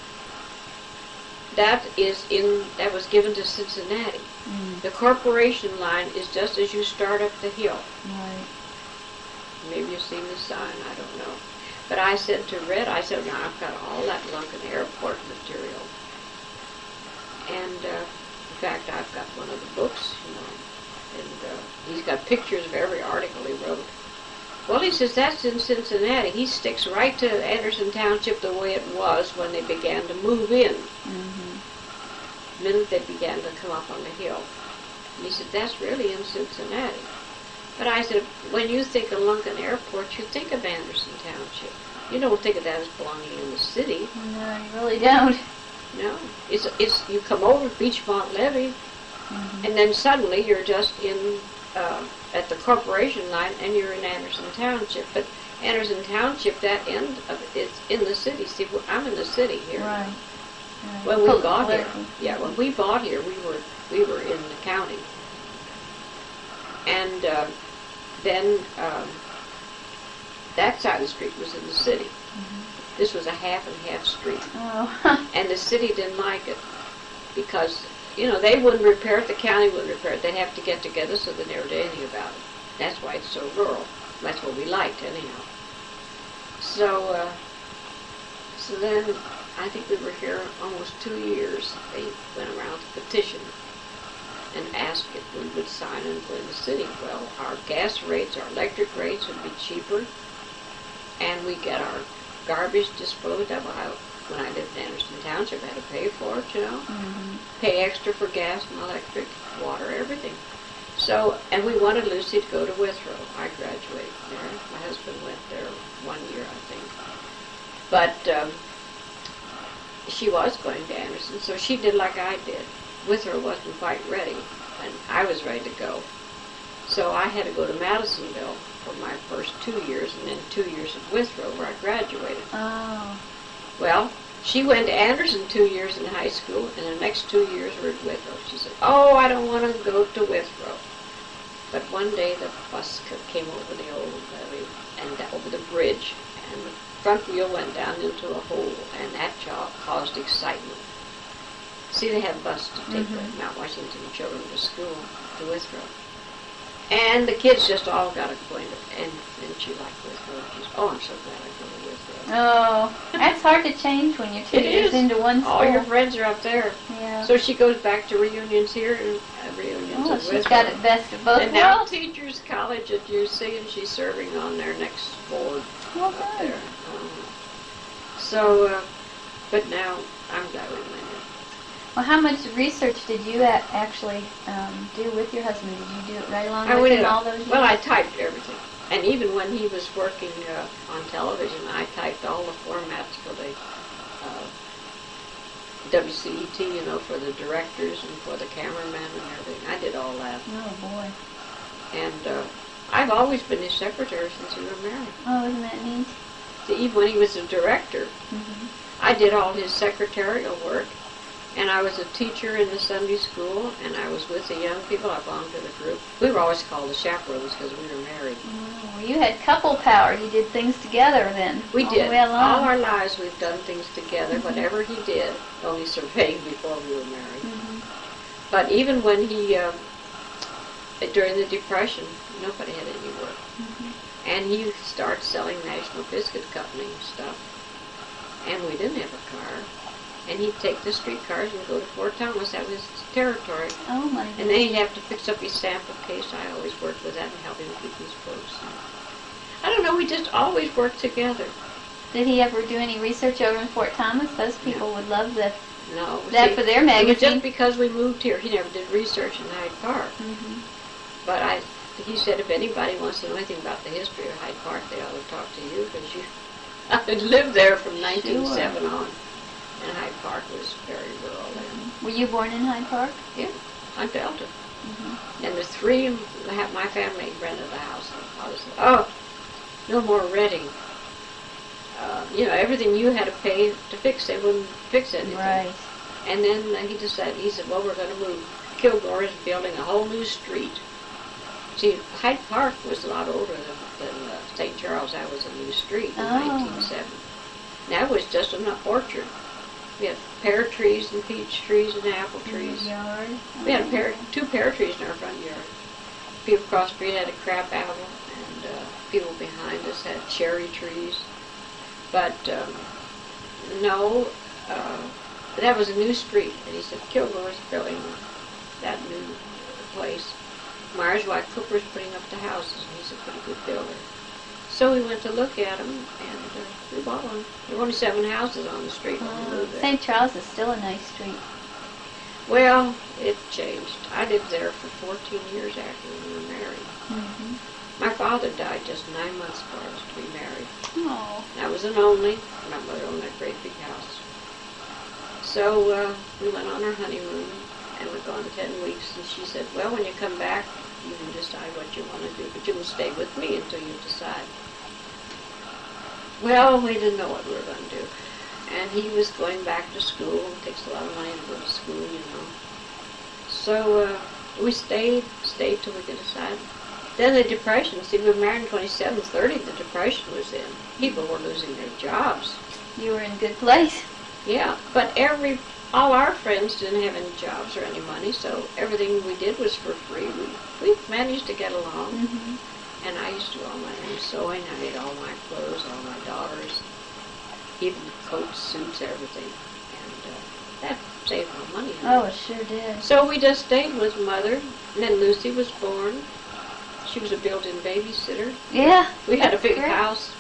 that is in that was given to Cincinnati. Mm. The corporation line is just as you start up the hill. Right. Maybe you've seen the sign, I don't know. But I said to Red, I said, now I've got all that Lunkin Airport material. And uh, in fact, I've got one of the books, you know, and uh, he's got pictures of every article he wrote. Well, he says, that's in Cincinnati. He sticks right to Anderson Township the way it was when they began to move in. Mm-hmm. The minute they began to come up on the hill. And he said, that's really in Cincinnati. But I said, when you think of Lunkin Airport, you think of Anderson Township. You don't think of that as belonging in the city. No, you really don't. No. It's, it's, you come over Beachmont Levee, Mm-hmm. and then suddenly you're just in, uh, at the corporation line, and you're in Anderson Township. But Anderson Township, that end of it, it's in the city. See, we're- I'm in the city here. Right. right. When we Pol- bought here, politically. yeah, when we bought here, we were we were in the county, and uh, then um, that side of the street was in the city. Mhm. This was a half and half street, Oh. and the city didn't like it because you know they wouldn't repair it, the county wouldn't repair it. They'd have to get together, so they never did anything about it. That's why it's so rural. That's what we liked, anyhow. So, uh, so then I think we were here almost two years. They went around to petition and asked if we would sign and go in the city. Well, our gas rates, our electric rates would be cheaper, and we get our garbage disposed of. I, when I lived in Anderson Township, I had to pay for it, you know, Mhm. pay extra for gas and electric, water, everything. So, and we wanted Lucy to go to Withrow. I graduated there. My husband went there one year, I think. But um, she was going to Anderson, so she did like I did. Withrow wasn't quite ready, and I was ready to go. So I had to go to Madisonville for my first two years, and then two years at Withrow, where I graduated. Oh. Well, she went to Anderson two years in high school, and the next two years were at Withrow. She said, oh, I don't want to go to Withrow. But one day the bus c- came over the old levee and da- over the bridge, and the front wheel went down into a hole, and that job caused excitement. See, they have buses to take Mhm. the Mount Washington children to school, to Withrow. And the kids just all got acquainted, and then she liked Withrow. She said, oh, I'm so glad I go to Withrow. Oh, that's hard to change when you're two It years is. into one school. All your friends are up there. Yeah. So she goes back to reunions here and uh, reunions Oh, at she's Withrow. got it best of both And now worlds. Teachers College at U C, and she's serving on their next board Well, up good. there. Um, so, uh, but now I'm glad we went in. Well, how much research did you a- actually um, do with your husband? Did you do it right along I with went him in, all those years? well, I typed everything. And even when he was working uh, on television, I typed all the formats for the uh, W C E T, you know, for the directors and for the cameramen and everything. I did all that. Oh, boy. And uh, I've always been his secretary since we were married. Oh, isn't that neat? So even when he was a director, Mm-hmm. I did all his secretarial work. And I was a teacher in the Sunday school, and I was with the young people. I belonged to the group. We were always called the chaperones because we were married. Oh, well, you had couple power. You did things together then. We all did. The way along. All our lives we've done things together. Mhm. Whatever he did, only surveying before we were married. Mhm. But even when he, uh, during the Depression, nobody had any work. Mhm. And he started selling National Biscuit Company stuff. And we didn't have a car. And he'd take the streetcars and go to Fort Thomas. That was his territory. Oh my And then goodness. he'd have to fix up his sample case. I always worked with that and help him keep his books. I don't know, we just always worked together. Did he ever do any research over in Fort Thomas? Those people No. would love the, No. that see, for their it was magazine. just because we moved here. He never did research in Hyde Park. hmm But I, he said if anybody wants to know anything about the history of Hyde Park, they ought to talk to you because you I had lived there from nineteen oh seven on. And Hyde Park was very rural then. Were you born in Hyde Park? Yeah, I felt it. Mm-hmm. And the three, of my family rented the house. I was, oh, no more renting. Uh, you know, everything you had to pay to fix, they wouldn't fix anything. Right. And then uh, he decided, he said, well, we're going to move. Kilgore is building a whole new street. See, Hyde Park was a lot older than, than uh, Saint Charles. That was a new street in Oh. nineteen oh seven. That was just an orchard. We had pear trees and peach trees and apple trees. Yard. We had a pear, two pear trees in our front yard. People across the street had a crab apple, and uh, people behind us had cherry trees. But um, no, uh, that was a new street. And he said, Kilgore's building that new place. Myers White Cooper's putting up the houses, and he's a pretty good builder. So we went to look at them, and uh, we bought one. There were only seven houses on the street when we Uh, moved there. Saint Charles is still a nice street. Well, it changed. I lived there for fourteen years after we were married. Mm-hmm. My father died just nine months before I was to be married. Oh. I was an only. My mother owned that great big house. So uh, we went on our honeymoon, and we're gone ten weeks. And she said, well, when you come back, you can decide what you want to do, but you will stay with me until you decide. Well, we didn't know what we were going to do. And he was going back to school. It takes a lot of money to go to school, you know. So uh, we stayed, stayed till we could decide. Then the Depression, see, we were married in twenty-seven thirty, the Depression was in. People were losing their jobs. You were in a good place. Yeah, but every, all our friends didn't have any jobs or any money, so everything we did was for free. We, we managed to get along. Mm-hmm. And I used to do all my own sewing. I made all my clothes, all my daughters, even coats, suits, everything. And uh, that saved my money. Oh, it sure did. So we just stayed with Mother. And then Lucy was born. She was a built-in babysitter. Yeah. We had a that's big great. house.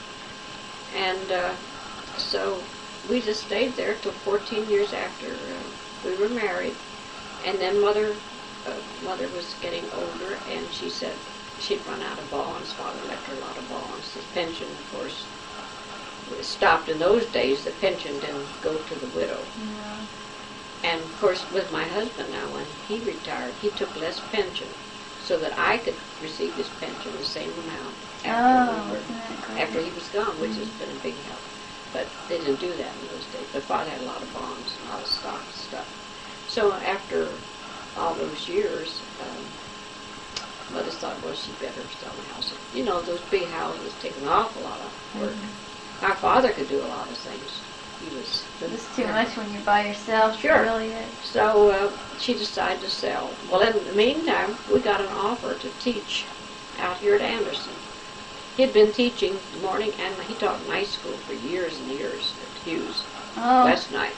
And uh, so we just stayed there till fourteen years after uh, we were married. And then Mother, uh, Mother was getting older, and she said, she'd run out of bonds. Father left her a lot of bonds. His pension, of course, was stopped in those days. The pension didn't go to the widow. Yeah. And, of course, with my husband now, when he retired, he took less pension so that I could receive his pension the same amount after, Oh, we were, isn't that great? after he was gone, which has been a big help. But they didn't do that in those days. But Father had a lot of bonds, a lot of stock stuff. So after all those years, um, Mother thought, well, she better sell the house. You know, those big houses take an awful lot of work. Mm-hmm. My father could do a lot of things. He was... It's too much when you're by yourself. Sure. It really is. So uh, she decided to sell. Well, in the meantime, we got an offer to teach out here at Anderson. He'd been teaching morning, and he taught night school for years and years at Hughes, Oh. West Night.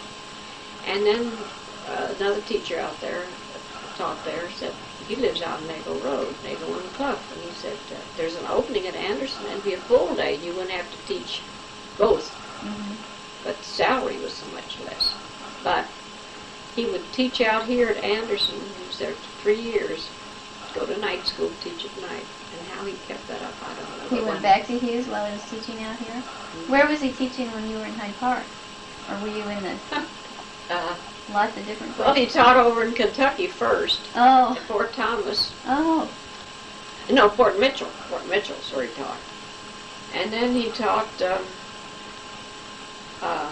And then uh, another teacher out there taught there said, he lives out in Nagle Road, Nagle and Clough, and he said, uh, there's an opening at Anderson, and it'd be a full day, you wouldn't have to teach both. Mm-hmm. But the salary was so much less. But he would teach out here at Anderson. He was there for three years, go to night school, teach at night. And how he kept that up, I don't know. He But went one- back to Hughes while he was teaching out here? Where was he teaching when you were in Hyde Park? Or were you in the Uh, lots of different well, he places? taught over in Kentucky first, Oh. at Fort Thomas. Oh. No, Fort Mitchell. Fort Mitchell's where he taught. And then he taught um, uh,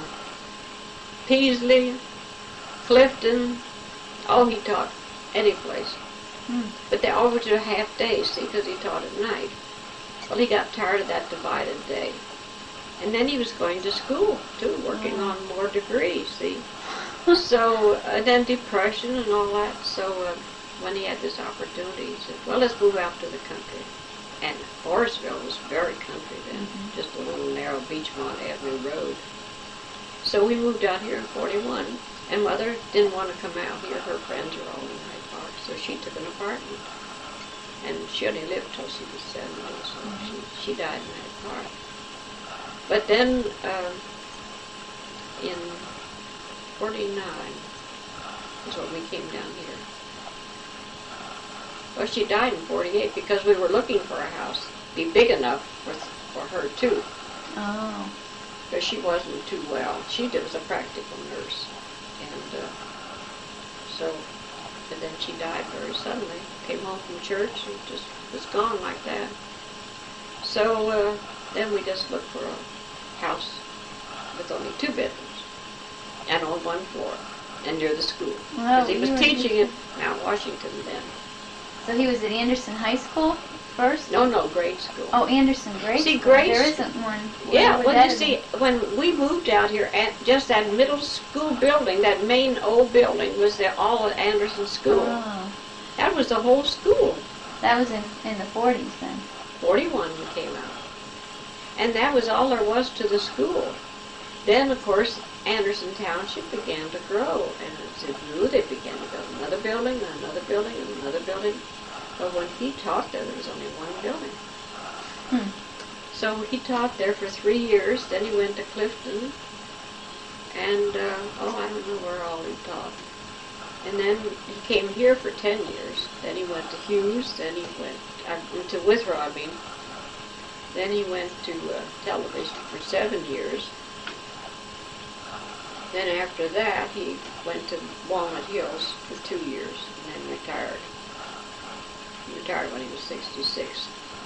Peasley, Clifton. Oh, he taught any place. Hmm. But they always do a half day, see, because he taught at night. Well, he got tired of that divided day. And then he was going to school, too, working Oh. on more degrees, see. So, and then depression and all that. So uh, when he had this opportunity, he said, well, let's move out to the country. And Forestville was very country then, Mhm. just a little narrow Beachmont Avenue road. so we moved out here in forty-one, and Mother didn't want to come out here. Her friends are all in Hyde Park, so she took an apartment. And she only lived till she was seventy, so she, she died in Hyde Park. But then, uh, in forty-nine is when we came down here. Well, she died in forty-eight because we were looking for a house, be big enough for, for her too. Oh. Because she wasn't too well. She was a practical nurse. And uh, so, and then she died very suddenly. Came home from church and just was gone like that. So uh, then we just looked for a house with only two bedrooms and on one floor and near the school. Because Oh, he was you were- teaching at Mount Washington then. So he was at Anderson High School first? No, no, grade school. Oh, Anderson grade See, school. grade There school- isn't one. Yeah, Where would well, that you have see, been? when we moved out here, at just that middle school building, that main old building, was the all at Anderson School. Oh, That was the whole school. that was in, in the forties then. forty-one we came out. And that was all there was to the school. Then, of course, Anderson Township began to grow. And as it grew, they began to build another building, and another building, and another building. But when he taught there, there was only one building. Hmm. So he taught there for three years. Then he went to Clifton. And, uh, oh, I don't know where all he taught. And then he came here for ten years. Then he went to Hughes. Then he went uh, to Withrow, I mean. Then he went to uh, television for seven years. Then after that, he went to Walnut Hills for two years and then retired. He retired when he was sixty-six.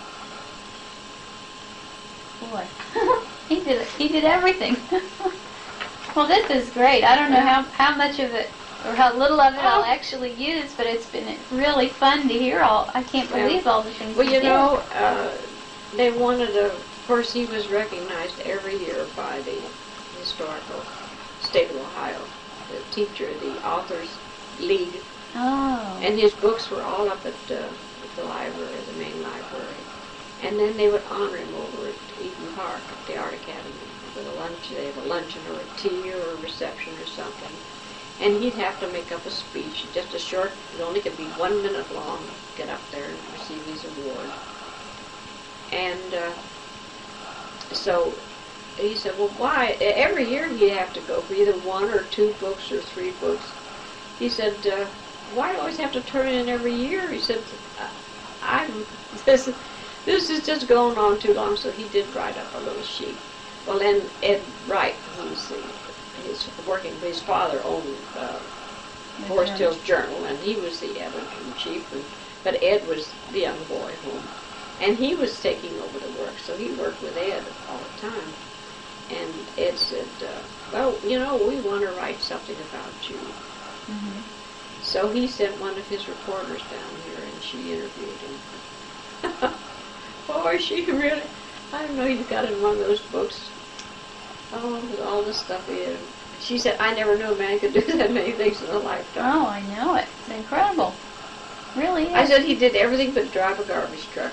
Boy, he did he did everything. Well, this is great. I don't know how, how much of it or how little of it I'll Oh. actually use, but it's been really fun to hear all. I can't Yeah. believe all the things Well, he you did. know, uh, they wanted to, of course, he was recognized every year by the Historical State of Ohio, the teacher, the Authors League, Oh. and his books were all up at, uh, at the library, the main library. And then they would honor him over at Eden Park at the Art Academy with a lunch. They have a luncheon or a tea or a reception or something. And he'd have to make up a speech, just a short, it only could be one minute long, get up there and receive his award. And uh, so he said, well, why? Every year he'd have to go for either one or two books or three books. He said, uh, why do I always have to turn in every year? He said, I'm, this, this is just going on too long, so he did write up a little sheet. Well, then Ed Wright, who's the, his working, his father owned uh, Forest Hills Journal, and he was the editor-in-chief, and, but Ed was the young boy who, and he was taking over the work, so he worked with Ed all the time. And Ed said, uh, well, you know, we want to write something about you. Mm-hmm. So he sent one of his reporters down here, and she interviewed him. Boy, she really, I don't know, you got in one of those books. Oh, with all the stuff he had. She said, I never knew a man could do that many things in a lifetime. Oh, I know it. It's incredible. Really is. I said he did everything but drive a garbage truck.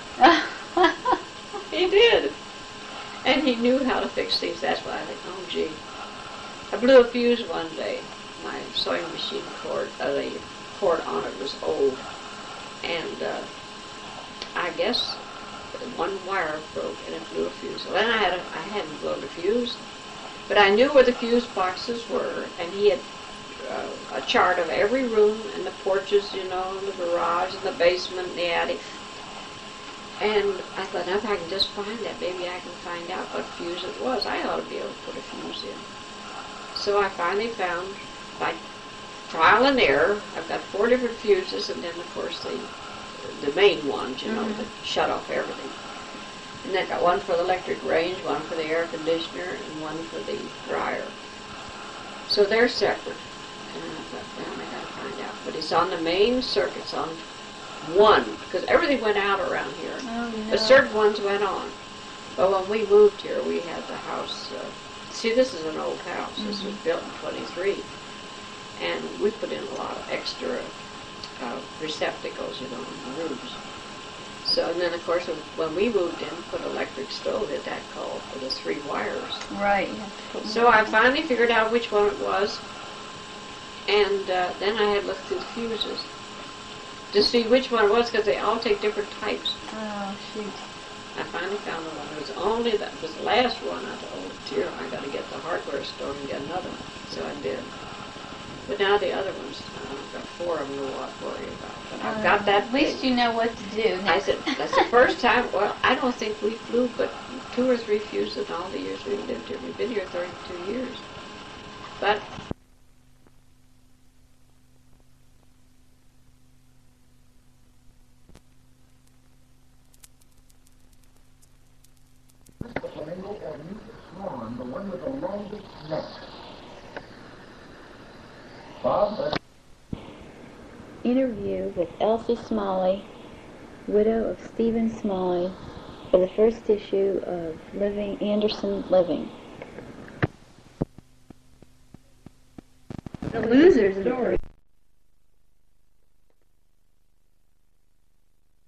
He did. And he knew how to fix things. That's why I think, oh, gee. I blew a fuse one day. My sewing machine cord, uh, the cord on it was old. And uh, I guess one wire broke and it blew a fuse. Well, then I, had a, I hadn't blown a fuse. But I knew where the fuse boxes were, and he had uh, a chart of every room and the porches, you know, and the garage and the basement and the attic. And I thought, now if I can just find that, maybe I can find out what fuse it was. I ought to be able to put a fuse in. So I finally found, by trial and error, I've got four different fuses, and then, of course, the the main ones, you know, Mhm. that shut off everything. And then got one for the electric range, one for the air conditioner, and one for the dryer. So they're separate. And I thought, well, I gotta find out. But it's on the main circuits, on one, because everything went out around here. Oh, no. But certain ones went on. But when we moved here, we had the house, uh, see, this is an old house. This was built in twenty-three. And we put in a lot of extra uh, receptacles, you know, in the rooms. So, and then of course when we moved in, put an electric stove, it that called for the three wires. Right. You have to put So I finally figured out which one it was, and uh, then I had to look through the fuses to see which one it was, because they all take different types. Oh, shoot. I finally found the one. It was only that was the last one. I thought, oh dear, I got to get the hardware store and get another one. So I did. But now the other ones, uh, I've got four of them to worry about. But I've got Uh, that. At least thing. you know what to do. I said, that's the first time. Well, I don't think we flew, but two or three fuses in all the years we've lived here. We've been here thirty-two years. But Mister Flamingo or Mister Swan, the one with the longest neck. Bob, that's Interview with Elsie Smalley, widow of Stephen Smalley, for the first issue of Living Anderson Living. The losers story.